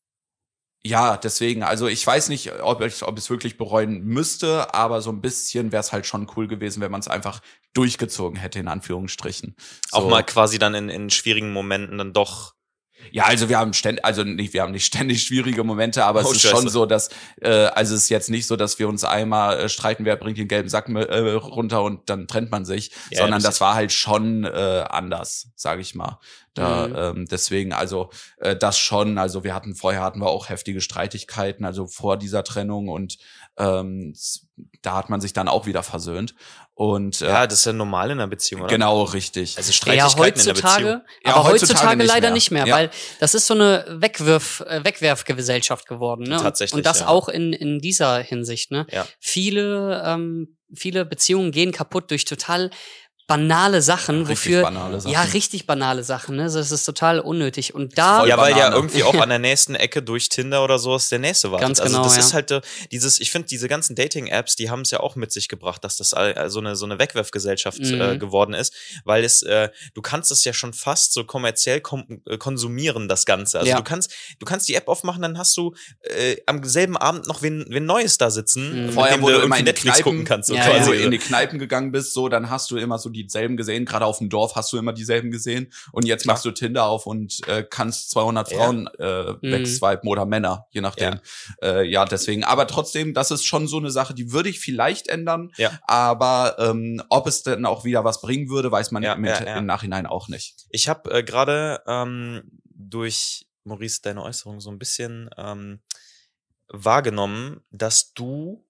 [SPEAKER 3] ja, deswegen, also ich weiß nicht, ob ich ob ich es wirklich bereuen müsste, aber so ein bisschen wäre es halt schon cool gewesen, wenn man es einfach durchgezogen hätte, in Anführungsstrichen. So.
[SPEAKER 1] Auch mal quasi dann in, in schwierigen Momenten dann doch.
[SPEAKER 3] Ja, also wir haben ständig, also nicht, wir haben nicht ständig schwierige Momente, aber
[SPEAKER 1] Oh,
[SPEAKER 3] es ist
[SPEAKER 1] Scheiße.
[SPEAKER 3] schon so, dass, äh, also es ist jetzt nicht so, dass wir uns einmal äh, streiten, wer bringt den gelben Sack äh, runter und dann trennt man sich,
[SPEAKER 1] Ja,
[SPEAKER 3] sondern
[SPEAKER 1] ja,
[SPEAKER 3] das war halt schon äh, anders, sage ich mal. Da,
[SPEAKER 2] Mhm.
[SPEAKER 3] ähm, deswegen, also äh, das schon, also wir hatten, vorher hatten wir auch heftige Streitigkeiten, also vor dieser Trennung und ähm, s- da hat man sich dann auch wieder versöhnt und äh,
[SPEAKER 1] Ja, das ist ja normal in einer Beziehung, oder?
[SPEAKER 3] genau, richtig.
[SPEAKER 1] Also
[SPEAKER 2] Ja,
[SPEAKER 1] Streitigkeiten in der Beziehung.
[SPEAKER 2] heutzutage,
[SPEAKER 3] Ja,
[SPEAKER 2] aber
[SPEAKER 3] heutzutage
[SPEAKER 2] heutzutage,
[SPEAKER 3] nicht
[SPEAKER 2] leider
[SPEAKER 3] mehr.
[SPEAKER 2] nicht mehr,
[SPEAKER 3] Ja.
[SPEAKER 2] weil das ist so eine Wegwirf, äh, Wegwerfgesellschaft geworden, ne? Und-
[SPEAKER 1] Tatsächlich,
[SPEAKER 2] Und das
[SPEAKER 1] ja.
[SPEAKER 2] auch in, in dieser Hinsicht, ne?
[SPEAKER 1] Ja.
[SPEAKER 2] Viele, ähm, viele Beziehungen gehen kaputt durch total banale Sachen,
[SPEAKER 3] Richtig
[SPEAKER 2] wofür
[SPEAKER 3] banale Sachen.
[SPEAKER 2] ja richtig banale Sachen, ne? Das ist total unnötig und da
[SPEAKER 3] Voll
[SPEAKER 1] Ja, weil ja
[SPEAKER 3] Banane.
[SPEAKER 1] irgendwie auch an der nächsten Ecke durch Tinder oder sowas der nächste wartet.
[SPEAKER 2] Ganz
[SPEAKER 1] also
[SPEAKER 2] genau,
[SPEAKER 1] das
[SPEAKER 2] ja.
[SPEAKER 1] ist halt äh, dieses, ich finde, diese ganzen Dating-Apps, die haben es ja auch mit sich gebracht, dass das all- äh, so eine so eine Wegwerfgesellschaft
[SPEAKER 2] Mhm.
[SPEAKER 1] äh, geworden ist, weil es, äh, du kannst es ja schon fast so kommerziell kom äh, konsumieren, das Ganze. Also
[SPEAKER 2] Ja.
[SPEAKER 1] du kannst, du kannst die App aufmachen, dann hast du äh, am selben Abend noch wen, wen Neues da sitzen,
[SPEAKER 2] Mhm.
[SPEAKER 1] mit
[SPEAKER 3] Vorher,
[SPEAKER 1] dem
[SPEAKER 3] wo
[SPEAKER 1] du
[SPEAKER 3] du immer
[SPEAKER 1] irgendwie
[SPEAKER 3] in die
[SPEAKER 1] Netflix
[SPEAKER 3] Kneipen,
[SPEAKER 1] gucken kannst. So
[SPEAKER 2] Ja,
[SPEAKER 3] wenn
[SPEAKER 2] ja.
[SPEAKER 3] du
[SPEAKER 1] quasi.
[SPEAKER 3] in die Kneipen gegangen bist, so, dann hast du immer so dieselben gesehen. Gerade auf dem Dorf hast du immer dieselben gesehen. Und jetzt machst du Tinder auf und äh, kannst zweihundert
[SPEAKER 1] Ja.
[SPEAKER 3] Frauen äh,
[SPEAKER 2] Mhm.
[SPEAKER 3] wegswipen oder Männer, je nachdem. Ja. Äh, ja, deswegen. Aber trotzdem, das ist schon so eine Sache, die würde ich vielleicht ändern.
[SPEAKER 1] Ja.
[SPEAKER 3] Aber ähm, ob es denn auch wieder was bringen würde, weiß man
[SPEAKER 1] Ja,
[SPEAKER 3] im,
[SPEAKER 1] ja, ja.
[SPEAKER 3] im Nachhinein auch nicht.
[SPEAKER 1] Ich habe äh, gerade ähm, durch, Maurice, deine Äußerung so ein bisschen ähm, wahrgenommen, dass du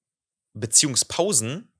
[SPEAKER 1] Beziehungspausen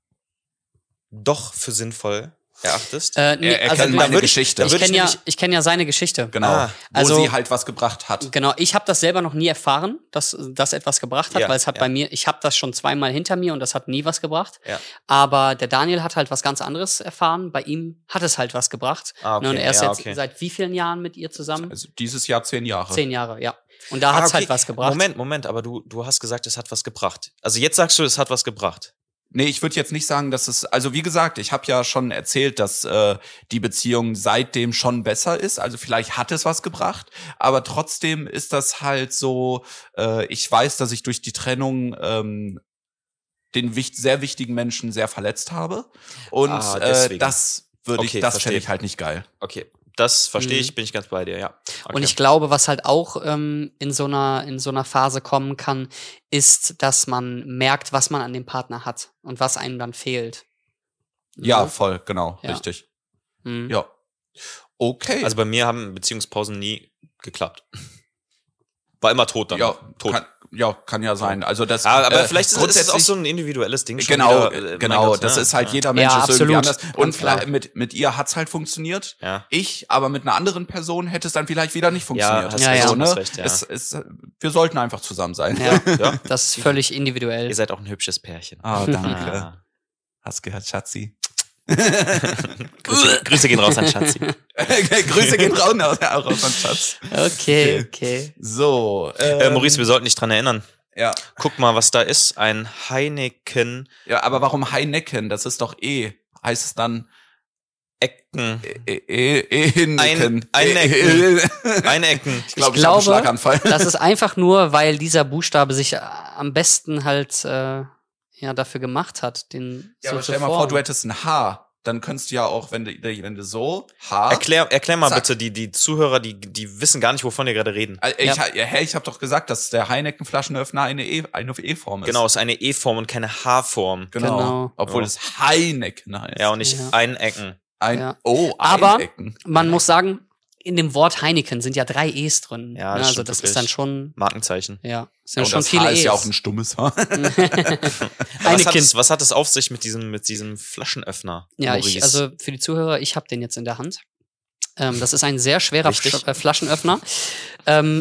[SPEAKER 1] doch für sinnvoll erachtest.
[SPEAKER 2] äh, nee,
[SPEAKER 3] Er- er
[SPEAKER 2] also
[SPEAKER 3] kennt
[SPEAKER 2] du-
[SPEAKER 3] meine
[SPEAKER 1] würd ich-
[SPEAKER 3] Geschichte.
[SPEAKER 1] da
[SPEAKER 2] ich
[SPEAKER 1] würd
[SPEAKER 2] kenne ja,
[SPEAKER 1] nämlich-
[SPEAKER 2] ich kenne ja seine Geschichte.
[SPEAKER 3] Genau.
[SPEAKER 1] Ah,
[SPEAKER 3] wo
[SPEAKER 2] also-
[SPEAKER 3] sie halt was gebracht hat.
[SPEAKER 2] Genau, ich habe das selber noch nie erfahren, dass das etwas gebracht hat,
[SPEAKER 1] Ja,
[SPEAKER 2] weil es hat
[SPEAKER 1] ja.
[SPEAKER 2] bei mir, ich habe das schon zweimal hinter mir und das hat nie was gebracht.
[SPEAKER 1] Ja.
[SPEAKER 2] Aber der Daniel hat halt was ganz anderes erfahren. Bei ihm hat es halt was gebracht.
[SPEAKER 1] Ah, okay.
[SPEAKER 2] Ne, und er ist
[SPEAKER 1] Ja,
[SPEAKER 2] jetzt
[SPEAKER 1] okay.
[SPEAKER 2] seit wie vielen Jahren mit ihr zusammen?
[SPEAKER 3] Also dieses Jahr zehn Jahre.
[SPEAKER 2] Zehn Jahre, ja. Und da
[SPEAKER 1] Ah,
[SPEAKER 2] hat es
[SPEAKER 1] okay.
[SPEAKER 2] halt was gebracht.
[SPEAKER 1] Moment, Moment, aber du, du hast gesagt, es hat was gebracht. Also jetzt sagst du, es hat was gebracht.
[SPEAKER 3] Nee, ich würde jetzt nicht sagen, dass es, also wie gesagt, ich habe ja schon erzählt, dass äh, die Beziehung seitdem schon besser ist. Also vielleicht hat es was gebracht, aber trotzdem ist das halt so, äh, ich weiß, dass ich durch die Trennung ähm, den wicht sehr wichtigen Menschen sehr verletzt habe. Und
[SPEAKER 1] Ah,
[SPEAKER 3] äh,
[SPEAKER 1] deswegen.
[SPEAKER 3] das würde
[SPEAKER 1] Okay,
[SPEAKER 3] ich, das
[SPEAKER 1] verstehe.
[SPEAKER 3] fände ich halt nicht geil.
[SPEAKER 1] Okay, das verstehe
[SPEAKER 2] Mhm.
[SPEAKER 1] ich, bin ich ganz bei dir, ja. Okay.
[SPEAKER 2] Und ich glaube, was halt auch ähm, in so einer in so einer Phase kommen kann, ist, dass man merkt, was man an dem Partner hat und was einem dann fehlt.
[SPEAKER 3] Ja,
[SPEAKER 2] Mhm.
[SPEAKER 3] voll, genau,
[SPEAKER 2] Ja.
[SPEAKER 3] richtig.
[SPEAKER 2] Mhm.
[SPEAKER 3] Ja. Okay.
[SPEAKER 1] Also bei mir haben Beziehungspausen nie geklappt. War immer tot dann.
[SPEAKER 3] ja,
[SPEAKER 1] tot.
[SPEAKER 3] kann, ja, kann ja sein. Also das.
[SPEAKER 1] Ah, aber
[SPEAKER 3] äh,
[SPEAKER 1] vielleicht ist, ist es auch
[SPEAKER 3] grundsätzlich-
[SPEAKER 1] so ein individuelles Ding. Schon
[SPEAKER 3] Genau,
[SPEAKER 1] wieder, äh, mein
[SPEAKER 3] genau.
[SPEAKER 1] Gott,
[SPEAKER 3] das
[SPEAKER 1] ne?
[SPEAKER 3] ist halt
[SPEAKER 1] Ja.
[SPEAKER 3] jeder Mensch
[SPEAKER 2] Ja,
[SPEAKER 3] ist irgendwie
[SPEAKER 2] absolut.
[SPEAKER 3] anders. Und
[SPEAKER 2] Ganz klar.
[SPEAKER 3] vielleicht mit mit ihr hat's halt funktioniert.
[SPEAKER 1] Ja.
[SPEAKER 3] Ich, aber mit einer anderen Person hätte es dann vielleicht wieder nicht funktioniert.
[SPEAKER 1] hast
[SPEAKER 2] Ja, recht,
[SPEAKER 3] so,
[SPEAKER 2] ja.
[SPEAKER 3] ne?
[SPEAKER 1] hast recht, ja.
[SPEAKER 3] Es, es, wir sollten einfach zusammen sein.
[SPEAKER 2] Ja,
[SPEAKER 1] Ja.
[SPEAKER 2] das ist völlig individuell.
[SPEAKER 1] Ihr seid auch ein hübsches Pärchen.
[SPEAKER 3] Ah, danke.
[SPEAKER 1] Ah.
[SPEAKER 3] Hast gehört, Schatzi.
[SPEAKER 1] Grüße, Grüße gehen raus an Schatzi.
[SPEAKER 3] Grüße gehen raus, auch raus an Schatz.
[SPEAKER 2] Okay, okay.
[SPEAKER 3] So. Ähm,
[SPEAKER 1] Äh, Maurice, wir sollten dich dran erinnern.
[SPEAKER 3] Ja.
[SPEAKER 1] Guck mal, was da ist. Ein Heineken
[SPEAKER 3] Ja, aber warum Heineken? Das ist doch eh. Heißt es dann
[SPEAKER 1] Ecken.
[SPEAKER 3] e e e Heineken?
[SPEAKER 1] Ein- ein
[SPEAKER 3] E- e-
[SPEAKER 1] Einecken.
[SPEAKER 3] Ich glaube,
[SPEAKER 2] Ich
[SPEAKER 3] ich habe einen
[SPEAKER 2] glaube,
[SPEAKER 3] Schlaganfall.
[SPEAKER 2] Das ist einfach nur, weil dieser Buchstabe sich äh, am besten halt äh, ja dafür gemacht hat, den
[SPEAKER 3] Ja,
[SPEAKER 2] so
[SPEAKER 3] aber
[SPEAKER 2] zu
[SPEAKER 3] stell mal vor,
[SPEAKER 2] formen.
[SPEAKER 3] du hättest ein H. Dann könntest du ja auch, wenn du, wenn du so, H.
[SPEAKER 1] Erklär, erklär mal
[SPEAKER 3] Zack.
[SPEAKER 1] bitte, die, die Zuhörer, die, die wissen gar nicht, wovon wir gerade reden.
[SPEAKER 3] Äh, Ich,
[SPEAKER 2] Ja.
[SPEAKER 3] ja. Hä, ich habe doch gesagt, dass der Heineken-Flaschenöffner eine E, eine E-Form ist.
[SPEAKER 1] Genau, es ist eine E-Form und keine H-Form.
[SPEAKER 3] Genau.
[SPEAKER 2] Genau.
[SPEAKER 3] Obwohl
[SPEAKER 1] Ja.
[SPEAKER 3] es Heineken heißt.
[SPEAKER 1] Ja, und nicht
[SPEAKER 2] Ja.
[SPEAKER 1] Einecken.
[SPEAKER 3] Ein,
[SPEAKER 2] Ja.
[SPEAKER 3] Oh,
[SPEAKER 2] Aber
[SPEAKER 3] Einecken.
[SPEAKER 2] Man muss sagen, in dem Wort Heineken sind ja drei E's drin.
[SPEAKER 1] Ja,
[SPEAKER 2] Ne,
[SPEAKER 1] das
[SPEAKER 2] also
[SPEAKER 1] stimmt
[SPEAKER 2] das
[SPEAKER 1] wirklich.
[SPEAKER 2] ist dann schon,
[SPEAKER 1] Markenzeichen.
[SPEAKER 2] ja, sind
[SPEAKER 3] Ja, und
[SPEAKER 2] schon
[SPEAKER 3] das
[SPEAKER 2] viele
[SPEAKER 3] H ist
[SPEAKER 2] E's.
[SPEAKER 3] ja auch ein stummes H.
[SPEAKER 1] Was hat,
[SPEAKER 2] Heineken.
[SPEAKER 1] es, was hat es auf sich mit diesem, mit diesem Flaschenöffner?
[SPEAKER 2] Ja,
[SPEAKER 1] Maurice?
[SPEAKER 2] ich, also für die Zuhörer, ich habe den jetzt in der Hand. Ähm, das ist ein sehr schwerer
[SPEAKER 1] Richtig.
[SPEAKER 2] Fsch äh, Flaschenöffner. Ähm,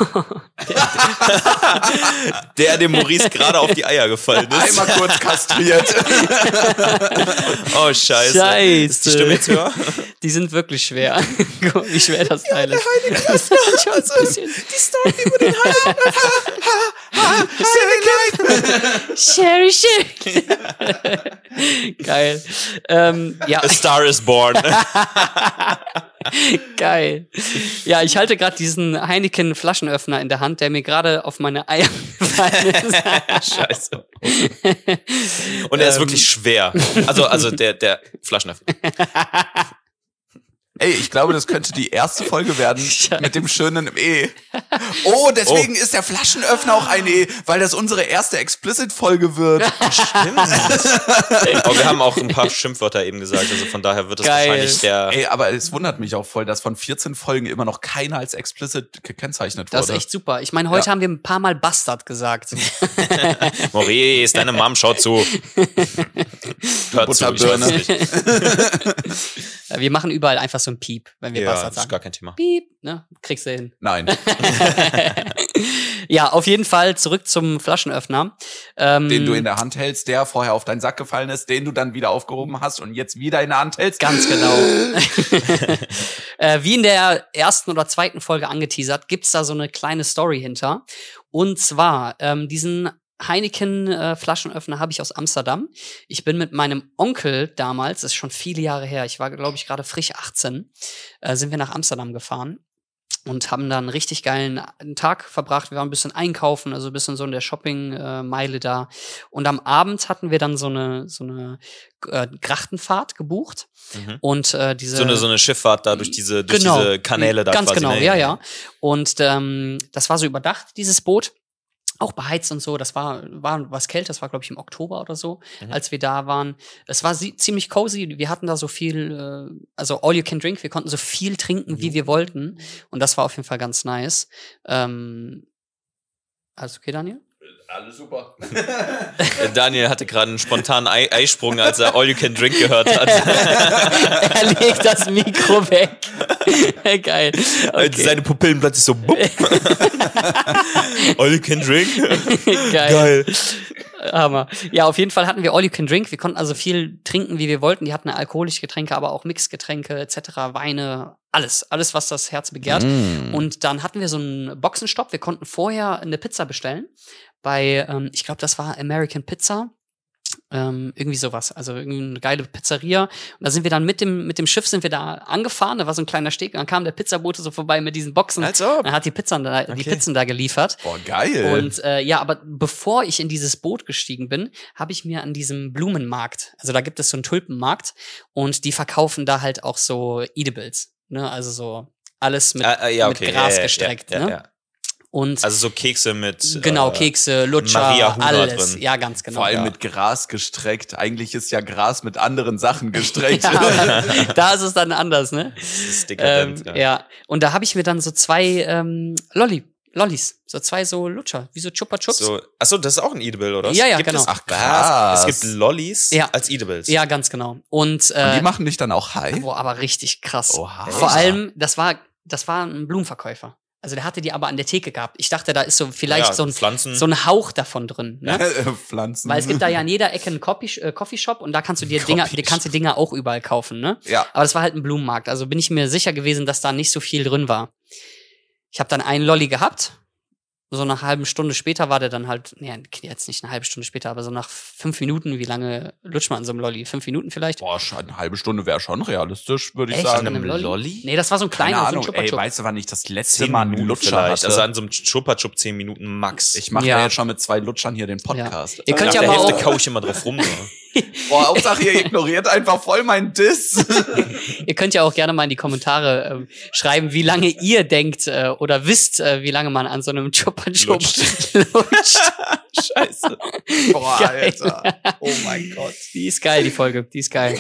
[SPEAKER 1] der dem Maurice gerade auf die Eier gefallen ist.
[SPEAKER 3] Einmal kurz kastriert.
[SPEAKER 1] Oh, scheiße.
[SPEAKER 2] Scheiße.
[SPEAKER 1] Ist die Stimme jetzt höher?
[SPEAKER 2] die sind wirklich schwer. Guck mal, wie schwer das Teil ist. Das ist schon ein bisschen.
[SPEAKER 1] Die Story über den
[SPEAKER 2] Sherry, Sherry. Geil. Ähm, ja,
[SPEAKER 1] A Star is Born.
[SPEAKER 2] geil. Ja, ich halte gerade diesen Heineken Flaschenöffner in der Hand, der mir gerade auf meine Eier gefallen ist.
[SPEAKER 1] Scheiße. Und er ist
[SPEAKER 2] Ähm.
[SPEAKER 1] wirklich schwer. Also, also der, der Flaschenöffner.
[SPEAKER 3] Ey, ich glaube, das könnte die erste Folge werden
[SPEAKER 2] Scheiße.
[SPEAKER 3] mit dem schönen E. Oh, deswegen ist der Flaschenöffner auch ein E, weil das unsere erste Explicit-Folge wird.
[SPEAKER 1] Stimmt. Aber wir haben auch ein paar Schimpfwörter eben gesagt, also von daher wird es
[SPEAKER 2] Geil.
[SPEAKER 1] wahrscheinlich der.
[SPEAKER 3] Ey, aber es wundert mich auch voll, dass von vierzehn Folgen immer noch keiner als explicit gekennzeichnet wurde.
[SPEAKER 2] Das ist echt super. Ich meine, heute
[SPEAKER 3] Ja.
[SPEAKER 2] haben wir ein paar Mal Bastard gesagt.
[SPEAKER 1] Maurice, deine Mom schaut zu. Hört zu, ich weiß
[SPEAKER 3] Butterbirne.
[SPEAKER 1] es nicht.
[SPEAKER 2] Ja, wir machen überall einfach so ein Piep, wenn wir
[SPEAKER 1] Ja,
[SPEAKER 2] Bastard
[SPEAKER 1] das ist
[SPEAKER 2] sagen.
[SPEAKER 1] gar kein Thema.
[SPEAKER 2] Piep, ne? Kriegst du hin.
[SPEAKER 3] Nein.
[SPEAKER 2] Ja, auf jeden Fall zurück zum Flaschenöffner. Ähm,
[SPEAKER 3] Den du in der Hand hältst, der vorher auf deinen Sack gefallen ist, den du dann wieder aufgehoben hast und jetzt wieder in der Hand hältst.
[SPEAKER 2] Ganz genau. äh, wie in der ersten oder zweiten Folge angeteasert, gibt's da so eine kleine Story hinter. Und zwar, ähm, diesen Heineken-Flaschenöffner äh, habe ich aus Amsterdam. Ich bin mit meinem Onkel damals, das ist schon viele Jahre her, ich war, glaube ich, gerade frisch achtzehn, äh, sind wir nach Amsterdam gefahren. Und haben dann einen richtig geilen Tag verbracht. Wir waren ein bisschen einkaufen, also ein bisschen so in der Shopping-Meile da. Und am Abend hatten wir dann so eine so eine äh, Grachtenfahrt gebucht.
[SPEAKER 1] Mhm.
[SPEAKER 2] Und äh, diese
[SPEAKER 1] So eine, so eine Schifffahrt da durch diese, durch
[SPEAKER 2] genau,
[SPEAKER 1] diese Kanäle da
[SPEAKER 2] ganz
[SPEAKER 1] quasi.
[SPEAKER 2] genau,
[SPEAKER 1] ne?
[SPEAKER 2] ja, ja. Und ähm, das war so überdacht, dieses Boot. Auch beheizt und so, das war, war was kälter, das war, glaube ich, im Oktober oder so, mhm. als wir da waren. Es war sie, ziemlich cozy, wir hatten da so viel, äh, also all you can drink, wir konnten so viel trinken, wie wir wollten. Und das war auf jeden Fall ganz nice. Ähm, alles okay, Daniel?
[SPEAKER 3] Alles super.
[SPEAKER 1] Daniel hatte gerade einen spontanen Ei Eisprung, als er All You Can Drink gehört hat.
[SPEAKER 2] Er legt das Mikro weg. Geil. Okay.
[SPEAKER 1] Seine Pupillen plötzlich so bupp. All You Can Drink?
[SPEAKER 2] Geil. Geil. Hammer. Ja, auf jeden Fall hatten wir All You Can Drink. Wir konnten also viel trinken, wie wir wollten. Die hatten alkoholische Getränke, aber auch Mixgetränke et cetera, Weine, alles. Alles, was das Herz begehrt. Mm. Und dann hatten wir so einen Boxenstopp. Wir konnten vorher eine Pizza bestellen. Bei, ähm, ich glaube, das war American Pizza. Ähm, irgendwie sowas, also irgendwie eine geile Pizzeria. Und da sind wir dann mit dem mit dem Schiff sind wir da angefahren, da war so ein kleiner Steg und dann kam der Pizzabote so vorbei mit diesen Boxen.
[SPEAKER 1] Als ob.
[SPEAKER 2] Dann hat die Pizzen da,
[SPEAKER 1] okay.
[SPEAKER 2] die Pizzen da geliefert.
[SPEAKER 3] Boah, geil.
[SPEAKER 2] Und äh, ja, aber bevor ich in dieses Boot gestiegen bin, habe ich mir an diesem Blumenmarkt, also da gibt es so einen Tulpenmarkt und die verkaufen da halt auch so Edibles, ne, also so alles mit,
[SPEAKER 1] ah, ja, okay.
[SPEAKER 2] mit Gras
[SPEAKER 1] ja, ja,
[SPEAKER 2] gestreckt,
[SPEAKER 1] ja, ja,
[SPEAKER 2] ne?
[SPEAKER 1] ja.
[SPEAKER 2] Und
[SPEAKER 1] also so Kekse mit
[SPEAKER 2] genau,
[SPEAKER 1] äh,
[SPEAKER 2] Kekse, Lutscher,
[SPEAKER 1] Maria Huber
[SPEAKER 2] alles.
[SPEAKER 1] drin.
[SPEAKER 2] Ja, ganz genau.
[SPEAKER 3] Vor allem
[SPEAKER 2] ja.
[SPEAKER 3] mit Gras gestreckt. Eigentlich ist ja Gras mit anderen Sachen gestreckt.
[SPEAKER 2] Ja, da ist es dann anders, ne?
[SPEAKER 1] Das ist dekadent,
[SPEAKER 2] ähm,
[SPEAKER 1] ja.
[SPEAKER 2] ja. Und da habe ich mir dann so zwei ähm, Lolli, Lollis, so zwei so Lutscher, wie so Chupa Chups.
[SPEAKER 1] So, achso, das ist auch ein Edible, oder?
[SPEAKER 2] Ja, ja,
[SPEAKER 1] gibt
[SPEAKER 2] genau.
[SPEAKER 1] Es,
[SPEAKER 3] Ach, krass.
[SPEAKER 1] Es gibt Lollis
[SPEAKER 2] ja.
[SPEAKER 1] als Edibles.
[SPEAKER 2] Ja, ganz genau. Und, äh,
[SPEAKER 3] Und die machen dich dann auch high?
[SPEAKER 2] Boah, aber richtig krass.
[SPEAKER 3] Oha.
[SPEAKER 2] Vor allem, das war, das war ein Blumenverkäufer. Also der hatte die aber an der Theke gehabt. Ich dachte, da ist so vielleicht
[SPEAKER 1] ja,
[SPEAKER 2] so, ein,
[SPEAKER 1] Pflanzen.
[SPEAKER 2] so ein Hauch davon drin. Ne?
[SPEAKER 3] Pflanzen.
[SPEAKER 2] Weil es gibt da ja an jeder Ecke einen Coffee, äh, Coffeeshop und da kannst du dir Dinger, die kannst du Dinger auch überall kaufen, ne?
[SPEAKER 3] Ja.
[SPEAKER 2] Aber das war halt ein Blumenmarkt. Also bin ich mir sicher gewesen, dass da nicht so viel drin war. Ich habe dann einen Lolli gehabt. So nach einer halben Stunde später war der dann halt, nee, jetzt nicht eine halbe Stunde später, aber so nach fünf Minuten, wie lange lutscht man an so einem Lolli? Fünf Minuten vielleicht?
[SPEAKER 3] Boah, schon eine halbe Stunde wäre schon realistisch, würde ich
[SPEAKER 2] Echt?
[SPEAKER 3] sagen.
[SPEAKER 2] An einem Lolli?
[SPEAKER 1] Lolli?
[SPEAKER 2] Nee, das war so ein kleiner,
[SPEAKER 3] Keine
[SPEAKER 2] so ein
[SPEAKER 3] Ahnung,
[SPEAKER 2] Chupa
[SPEAKER 3] ey,
[SPEAKER 2] Chup.
[SPEAKER 3] weißt du, wann ich das letzte
[SPEAKER 1] Zehn
[SPEAKER 3] Mal einen
[SPEAKER 1] Minuten
[SPEAKER 3] Lutscher
[SPEAKER 1] vielleicht.
[SPEAKER 3] hatte?
[SPEAKER 1] Also an so einem Chupa Chup zehn Minuten max.
[SPEAKER 3] Ich mache
[SPEAKER 2] Ja.
[SPEAKER 3] ja jetzt schon mit zwei Lutschern hier den Podcast.
[SPEAKER 2] Ihr könnt
[SPEAKER 1] Nach
[SPEAKER 2] ja
[SPEAKER 1] der
[SPEAKER 2] mal
[SPEAKER 1] Hälfte
[SPEAKER 2] auch,
[SPEAKER 1] kau ich immer drauf rum. Ne?
[SPEAKER 3] Boah, Hauptsache ihr ignoriert einfach voll meinen Diss.
[SPEAKER 2] ihr könnt ja auch gerne mal in die Kommentare ähm, schreiben, wie lange ihr denkt äh, oder wisst, äh, wie lange man an so einem Chupa Chup
[SPEAKER 1] Lutscht.
[SPEAKER 2] lutscht.
[SPEAKER 1] Scheiße.
[SPEAKER 3] Boah,
[SPEAKER 2] Geil.
[SPEAKER 3] Alter. Oh mein Gott.
[SPEAKER 2] Die ist geil, die Folge, die ist geil.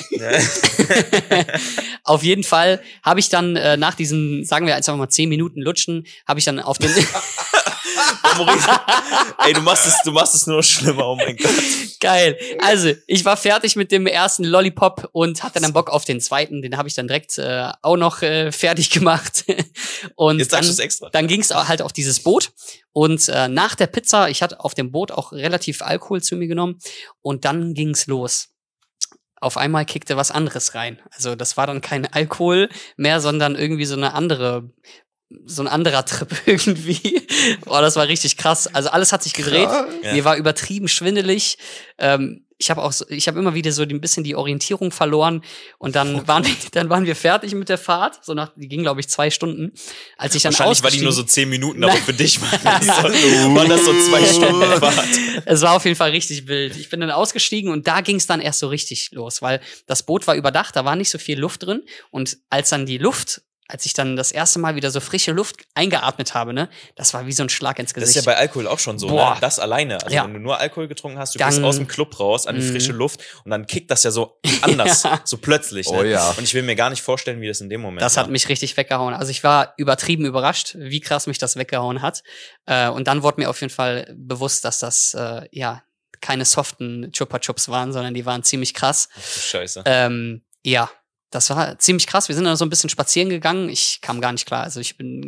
[SPEAKER 2] Auf jeden Fall habe ich dann äh, nach diesen, sagen wir einfach mal zehn Minuten Lutschen, habe ich dann auf den
[SPEAKER 1] Oh, Maurice, ey, du machst es, du machst es nur schlimmer, oh mein Gott.
[SPEAKER 2] Geil. Also, ich war fertig mit dem ersten Lollipop und hatte dann Bock auf den zweiten. Den habe ich dann direkt äh, auch noch äh, fertig gemacht. Und
[SPEAKER 1] Jetzt
[SPEAKER 2] dann,
[SPEAKER 1] sagst du es extra.
[SPEAKER 2] dann ging es halt auf dieses Boot. Und äh, nach der Pizza, ich hatte auf dem Boot auch relativ Alkohol zu mir genommen. Und dann ging's los. Auf einmal kickte was anderes rein. Also das war dann kein Alkohol mehr, sondern irgendwie so eine andere, so ein anderer Trip irgendwie. Boah, das war richtig krass. Also alles hat sich gedreht.
[SPEAKER 1] Ja.
[SPEAKER 2] Mir war übertrieben schwindelig. Ähm, ich habe auch, so, ich habe immer wieder so ein bisschen die Orientierung verloren. Und dann waren wir, dann waren wir fertig mit der Fahrt. So nach, die ging glaube ich zwei Stunden. Als ich dann
[SPEAKER 1] Wahrscheinlich war die
[SPEAKER 2] ausgestiegen-
[SPEAKER 1] nur so zehn Minuten, aber für dich war das so, waren das so zwei Stunden Fahrt.
[SPEAKER 2] Es war auf jeden Fall richtig wild. Ich bin dann ausgestiegen und da ging es dann erst so richtig los, weil das Boot war überdacht, da war nicht so viel Luft drin. Und als dann die Luft, als ich dann das erste Mal wieder so frische Luft eingeatmet habe, ne, das war wie so ein Schlag ins
[SPEAKER 1] Das
[SPEAKER 2] Gesicht.
[SPEAKER 1] ist ja bei Alkohol auch schon so,
[SPEAKER 2] Boah.
[SPEAKER 1] ne? Das alleine. Also
[SPEAKER 2] Ja.
[SPEAKER 1] wenn du nur Alkohol getrunken hast, du
[SPEAKER 2] Dann-
[SPEAKER 1] gehst aus dem Club raus an die
[SPEAKER 2] Mhm.
[SPEAKER 1] frische Luft und dann kickt das ja so anders,
[SPEAKER 2] Ja.
[SPEAKER 1] so plötzlich. Ne?
[SPEAKER 3] Oh ja.
[SPEAKER 1] Und ich will mir gar nicht vorstellen, wie das in dem Moment
[SPEAKER 2] Das
[SPEAKER 1] war.
[SPEAKER 2] hat mich richtig weggehauen. Also ich war übertrieben überrascht, wie krass mich das weggehauen hat. Äh, und dann wurde mir auf jeden Fall bewusst, dass das äh, ja keine soften Chupa Chups waren, sondern die waren ziemlich krass.
[SPEAKER 1] Ach, du Scheiße.
[SPEAKER 2] Ähm, ja, das war ziemlich krass. Wir sind dann so ein bisschen spazieren gegangen. Ich kam gar nicht klar. Also ich bin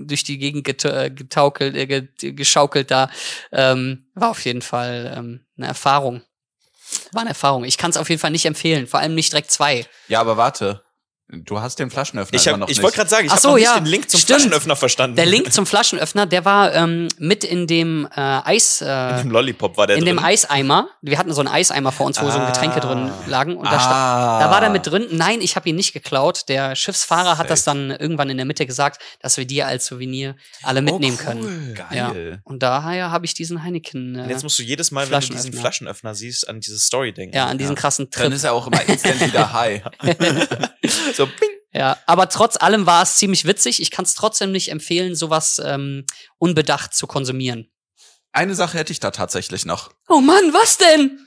[SPEAKER 2] durch die Gegend get äh, getaukelt, äh, get geschaukelt da. Ähm, war auf jeden Fall ähm, eine Erfahrung. War eine Erfahrung. Ich kann es auf jeden Fall nicht empfehlen, vor allem nicht direkt zwei.
[SPEAKER 3] Ja, aber warte. Du hast den Flaschenöffner
[SPEAKER 1] Ich,
[SPEAKER 3] immer
[SPEAKER 1] hab,
[SPEAKER 3] noch
[SPEAKER 1] ich
[SPEAKER 3] nicht.
[SPEAKER 1] wollte gerade sagen, ich
[SPEAKER 2] Ach
[SPEAKER 1] habe
[SPEAKER 2] so,
[SPEAKER 1] noch nicht
[SPEAKER 2] ja,
[SPEAKER 1] den Link zum
[SPEAKER 2] stimmt.
[SPEAKER 1] Flaschenöffner verstanden.
[SPEAKER 2] Der Link zum Flaschenöffner, der war ähm, mit in dem äh, Eis, äh,
[SPEAKER 1] Im Lollipop war der
[SPEAKER 2] in
[SPEAKER 1] drin.
[SPEAKER 2] dem Eiseimer. Wir hatten so einen Eiseimer vor uns, wo so
[SPEAKER 1] Ah.
[SPEAKER 2] Getränke drin lagen. Und da,
[SPEAKER 3] Ah.
[SPEAKER 2] sta- da war der mit drin. Nein, ich habe ihn nicht geklaut. Der Schiffsfahrer hat
[SPEAKER 3] Safe.
[SPEAKER 2] das dann irgendwann in der Mitte gesagt, dass wir die als Souvenir alle mitnehmen
[SPEAKER 1] oh,
[SPEAKER 2] können.
[SPEAKER 1] cool.
[SPEAKER 3] Geil.
[SPEAKER 2] Und daher habe ich diesen Heineken. Äh,
[SPEAKER 1] Und jetzt musst du jedes Mal, wenn du diesen
[SPEAKER 2] Flaschenöffner.
[SPEAKER 1] Flaschenöffner siehst, an diese Story denken.
[SPEAKER 2] ja, an diesen krassen
[SPEAKER 3] Dann
[SPEAKER 2] Trip.
[SPEAKER 3] ist er auch immer instant wieder high.
[SPEAKER 1] So, bing.
[SPEAKER 2] Ja, aber trotz allem war es ziemlich witzig. Ich kann es trotzdem nicht empfehlen, sowas ähm, unbedacht zu konsumieren.
[SPEAKER 3] Eine Sache hätte ich da tatsächlich noch.
[SPEAKER 2] Oh Mann, was denn?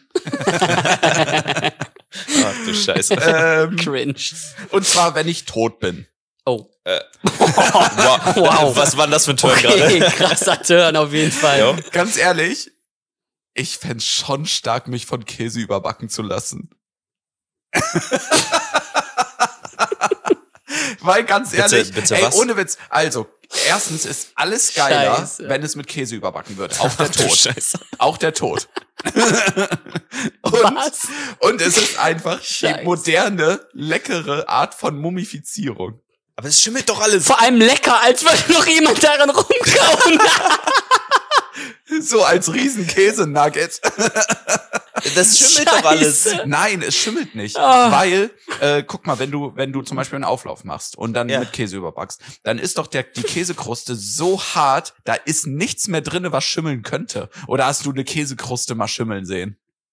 [SPEAKER 1] Ach du Scheiße.
[SPEAKER 3] ähm,
[SPEAKER 2] Cringe.
[SPEAKER 3] und zwar, wenn ich tot bin.
[SPEAKER 2] Oh.
[SPEAKER 1] Wow.
[SPEAKER 2] Wow.
[SPEAKER 1] Was war denn das für ein Turn
[SPEAKER 2] Okay,
[SPEAKER 1] gerade?
[SPEAKER 2] krasser Turn auf jeden Fall.
[SPEAKER 1] Jo.
[SPEAKER 3] Ganz ehrlich, ich fänd's schon stark, mich von Käse überbacken zu lassen. Weil ganz
[SPEAKER 1] Bitte-
[SPEAKER 3] ehrlich,
[SPEAKER 1] bitte
[SPEAKER 3] ey,
[SPEAKER 1] was?
[SPEAKER 3] ohne Witz. Also, erstens ist alles geiler,
[SPEAKER 2] Scheiße.
[SPEAKER 3] wenn es mit Käse überbacken wird. Auch der
[SPEAKER 1] Ach du
[SPEAKER 3] Tod.
[SPEAKER 1] Scheiße.
[SPEAKER 3] Auch der Tod. und,
[SPEAKER 2] Was?
[SPEAKER 3] und es ist einfach
[SPEAKER 2] Scheiße.
[SPEAKER 3] die moderne, leckere Art von Mumifizierung.
[SPEAKER 1] Aber es schimmelt doch alles.
[SPEAKER 2] Vor allem lecker, als würde noch jemand daran rumkauen.
[SPEAKER 3] So als riesen Käse-Nugget.
[SPEAKER 1] Das schimmelt
[SPEAKER 2] Scheiße.
[SPEAKER 1] doch alles.
[SPEAKER 3] Nein, es schimmelt nicht.
[SPEAKER 2] Ah.
[SPEAKER 3] Weil, äh, guck mal, wenn du, wenn du zum Beispiel einen Auflauf machst und dann
[SPEAKER 1] Ja.
[SPEAKER 3] mit Käse überbackst, dann ist doch der, die Käsekruste so hart, da ist nichts mehr drinne, was schimmeln könnte. Oder hast du eine Käsekruste mal schimmeln sehen?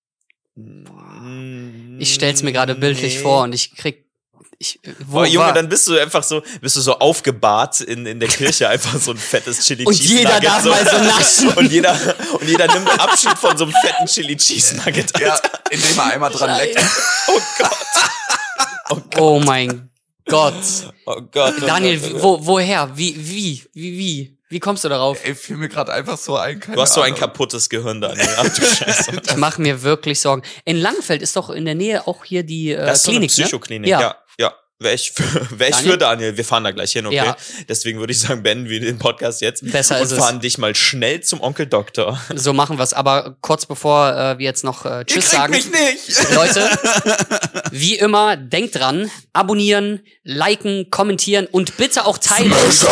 [SPEAKER 2] Ich stell's mir gerade bildlich
[SPEAKER 1] Nee.
[SPEAKER 2] vor und ich krieg. Ich, wo
[SPEAKER 1] Boah, Junge,
[SPEAKER 2] war?
[SPEAKER 1] dann bist du einfach so, bist du so aufgebahrt in, in der Kirche, einfach so ein fettes Chili
[SPEAKER 2] Und
[SPEAKER 1] Cheese
[SPEAKER 2] jeder
[SPEAKER 1] Nugget.
[SPEAKER 2] darf mal so naschen.
[SPEAKER 1] Und jeder, und jeder nimmt Abschied von so einem fetten Chili Cheese Nugget.
[SPEAKER 3] Ja, indem er einmal dran leckt.
[SPEAKER 1] Oh Gott. Oh Gott.
[SPEAKER 2] Oh mein Gott.
[SPEAKER 1] Oh Gott. Oh
[SPEAKER 2] Daniel,
[SPEAKER 1] Gott, oh Gott.
[SPEAKER 2] wo, woher? Wie, wie, wie, wie? Wie kommst du darauf?
[SPEAKER 3] Ey, fiel mir gerade einfach so ein. Keine
[SPEAKER 1] Du hast so ein
[SPEAKER 3] Ahnung.
[SPEAKER 1] kaputtes Gehirn, Daniel. Ach du Scheiße.
[SPEAKER 2] Ich mache mir wirklich Sorgen. In Langenfeld ist doch in der Nähe auch hier die äh,
[SPEAKER 1] Das ist so eine
[SPEAKER 2] Klinik,
[SPEAKER 1] Psychoklinik,
[SPEAKER 2] ne?
[SPEAKER 1] ja. Ja. Wäre ich, für, wär ich
[SPEAKER 2] Daniel?
[SPEAKER 1] für Daniel. Wir fahren da gleich hin, okay?
[SPEAKER 2] Ja.
[SPEAKER 1] Deswegen würde ich sagen, beenden wir den Podcast jetzt.
[SPEAKER 2] Besser
[SPEAKER 1] und
[SPEAKER 2] ist es.
[SPEAKER 1] fahren dich mal schnell zum Onkel Doktor.
[SPEAKER 2] So machen wir's. Aber kurz bevor äh, wir jetzt noch äh,
[SPEAKER 3] Ihr
[SPEAKER 2] Tschüss
[SPEAKER 3] kriegt
[SPEAKER 2] sagen.
[SPEAKER 3] mich nicht!
[SPEAKER 2] Leute, wie immer, denkt dran, abonnieren, liken, kommentieren und bitte auch teilen.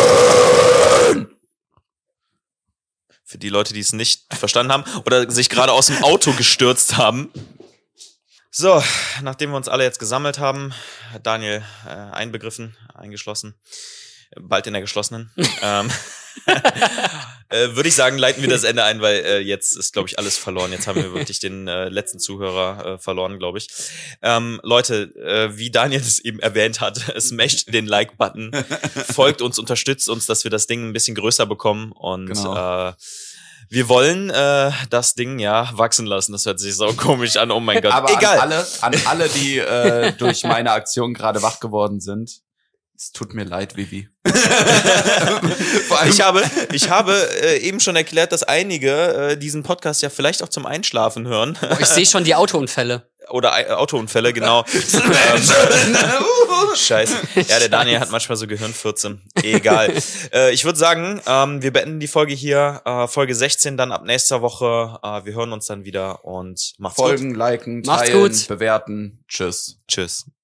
[SPEAKER 1] Für die Leute, die es nicht verstanden haben oder sich gerade aus dem Auto gestürzt haben. So, nachdem wir uns alle jetzt gesammelt haben, Daniel äh, einbegriffen, eingeschlossen, bald in der geschlossenen, ähm, äh, würde ich sagen, leiten wir das Ende ein, weil äh, jetzt ist, glaube ich, alles verloren. Jetzt haben wir wirklich den äh, letzten Zuhörer äh, verloren, glaube ich. Ähm, Leute, äh, wie Daniel es eben erwähnt hat, smasht den Like-Button, folgt uns, unterstützt uns, dass wir das Ding ein bisschen größer bekommen und
[SPEAKER 3] Genau.
[SPEAKER 1] äh, wir wollen äh, das Ding ja wachsen lassen. Das hört sich so komisch an. Oh mein Gott.
[SPEAKER 3] Aber
[SPEAKER 1] Egal.
[SPEAKER 3] an alle, an alle, die äh, durch meine Aktion gerade wach geworden sind, es tut mir leid, Vivi. Vor allem,
[SPEAKER 1] Ich habe, ich habe äh, eben schon erklärt, dass einige äh, diesen Podcast ja vielleicht auch zum Einschlafen hören.
[SPEAKER 2] Oh, ich sehe schon die Autounfälle.
[SPEAKER 1] Oder äh, Autounfälle, genau. ähm, Scheiße. Ja, der Daniel hat manchmal so Gehirnfürze. Egal. äh, ich würde sagen, ähm, wir beenden die Folge hier. Äh, Folge sechzehn dann ab nächster Woche. Äh, wir hören uns dann wieder und macht's
[SPEAKER 3] Folgen, liken,
[SPEAKER 2] Macht's
[SPEAKER 3] teilen,
[SPEAKER 2] gut.
[SPEAKER 3] bewerten. Tschüss.
[SPEAKER 1] gut. Tschüss.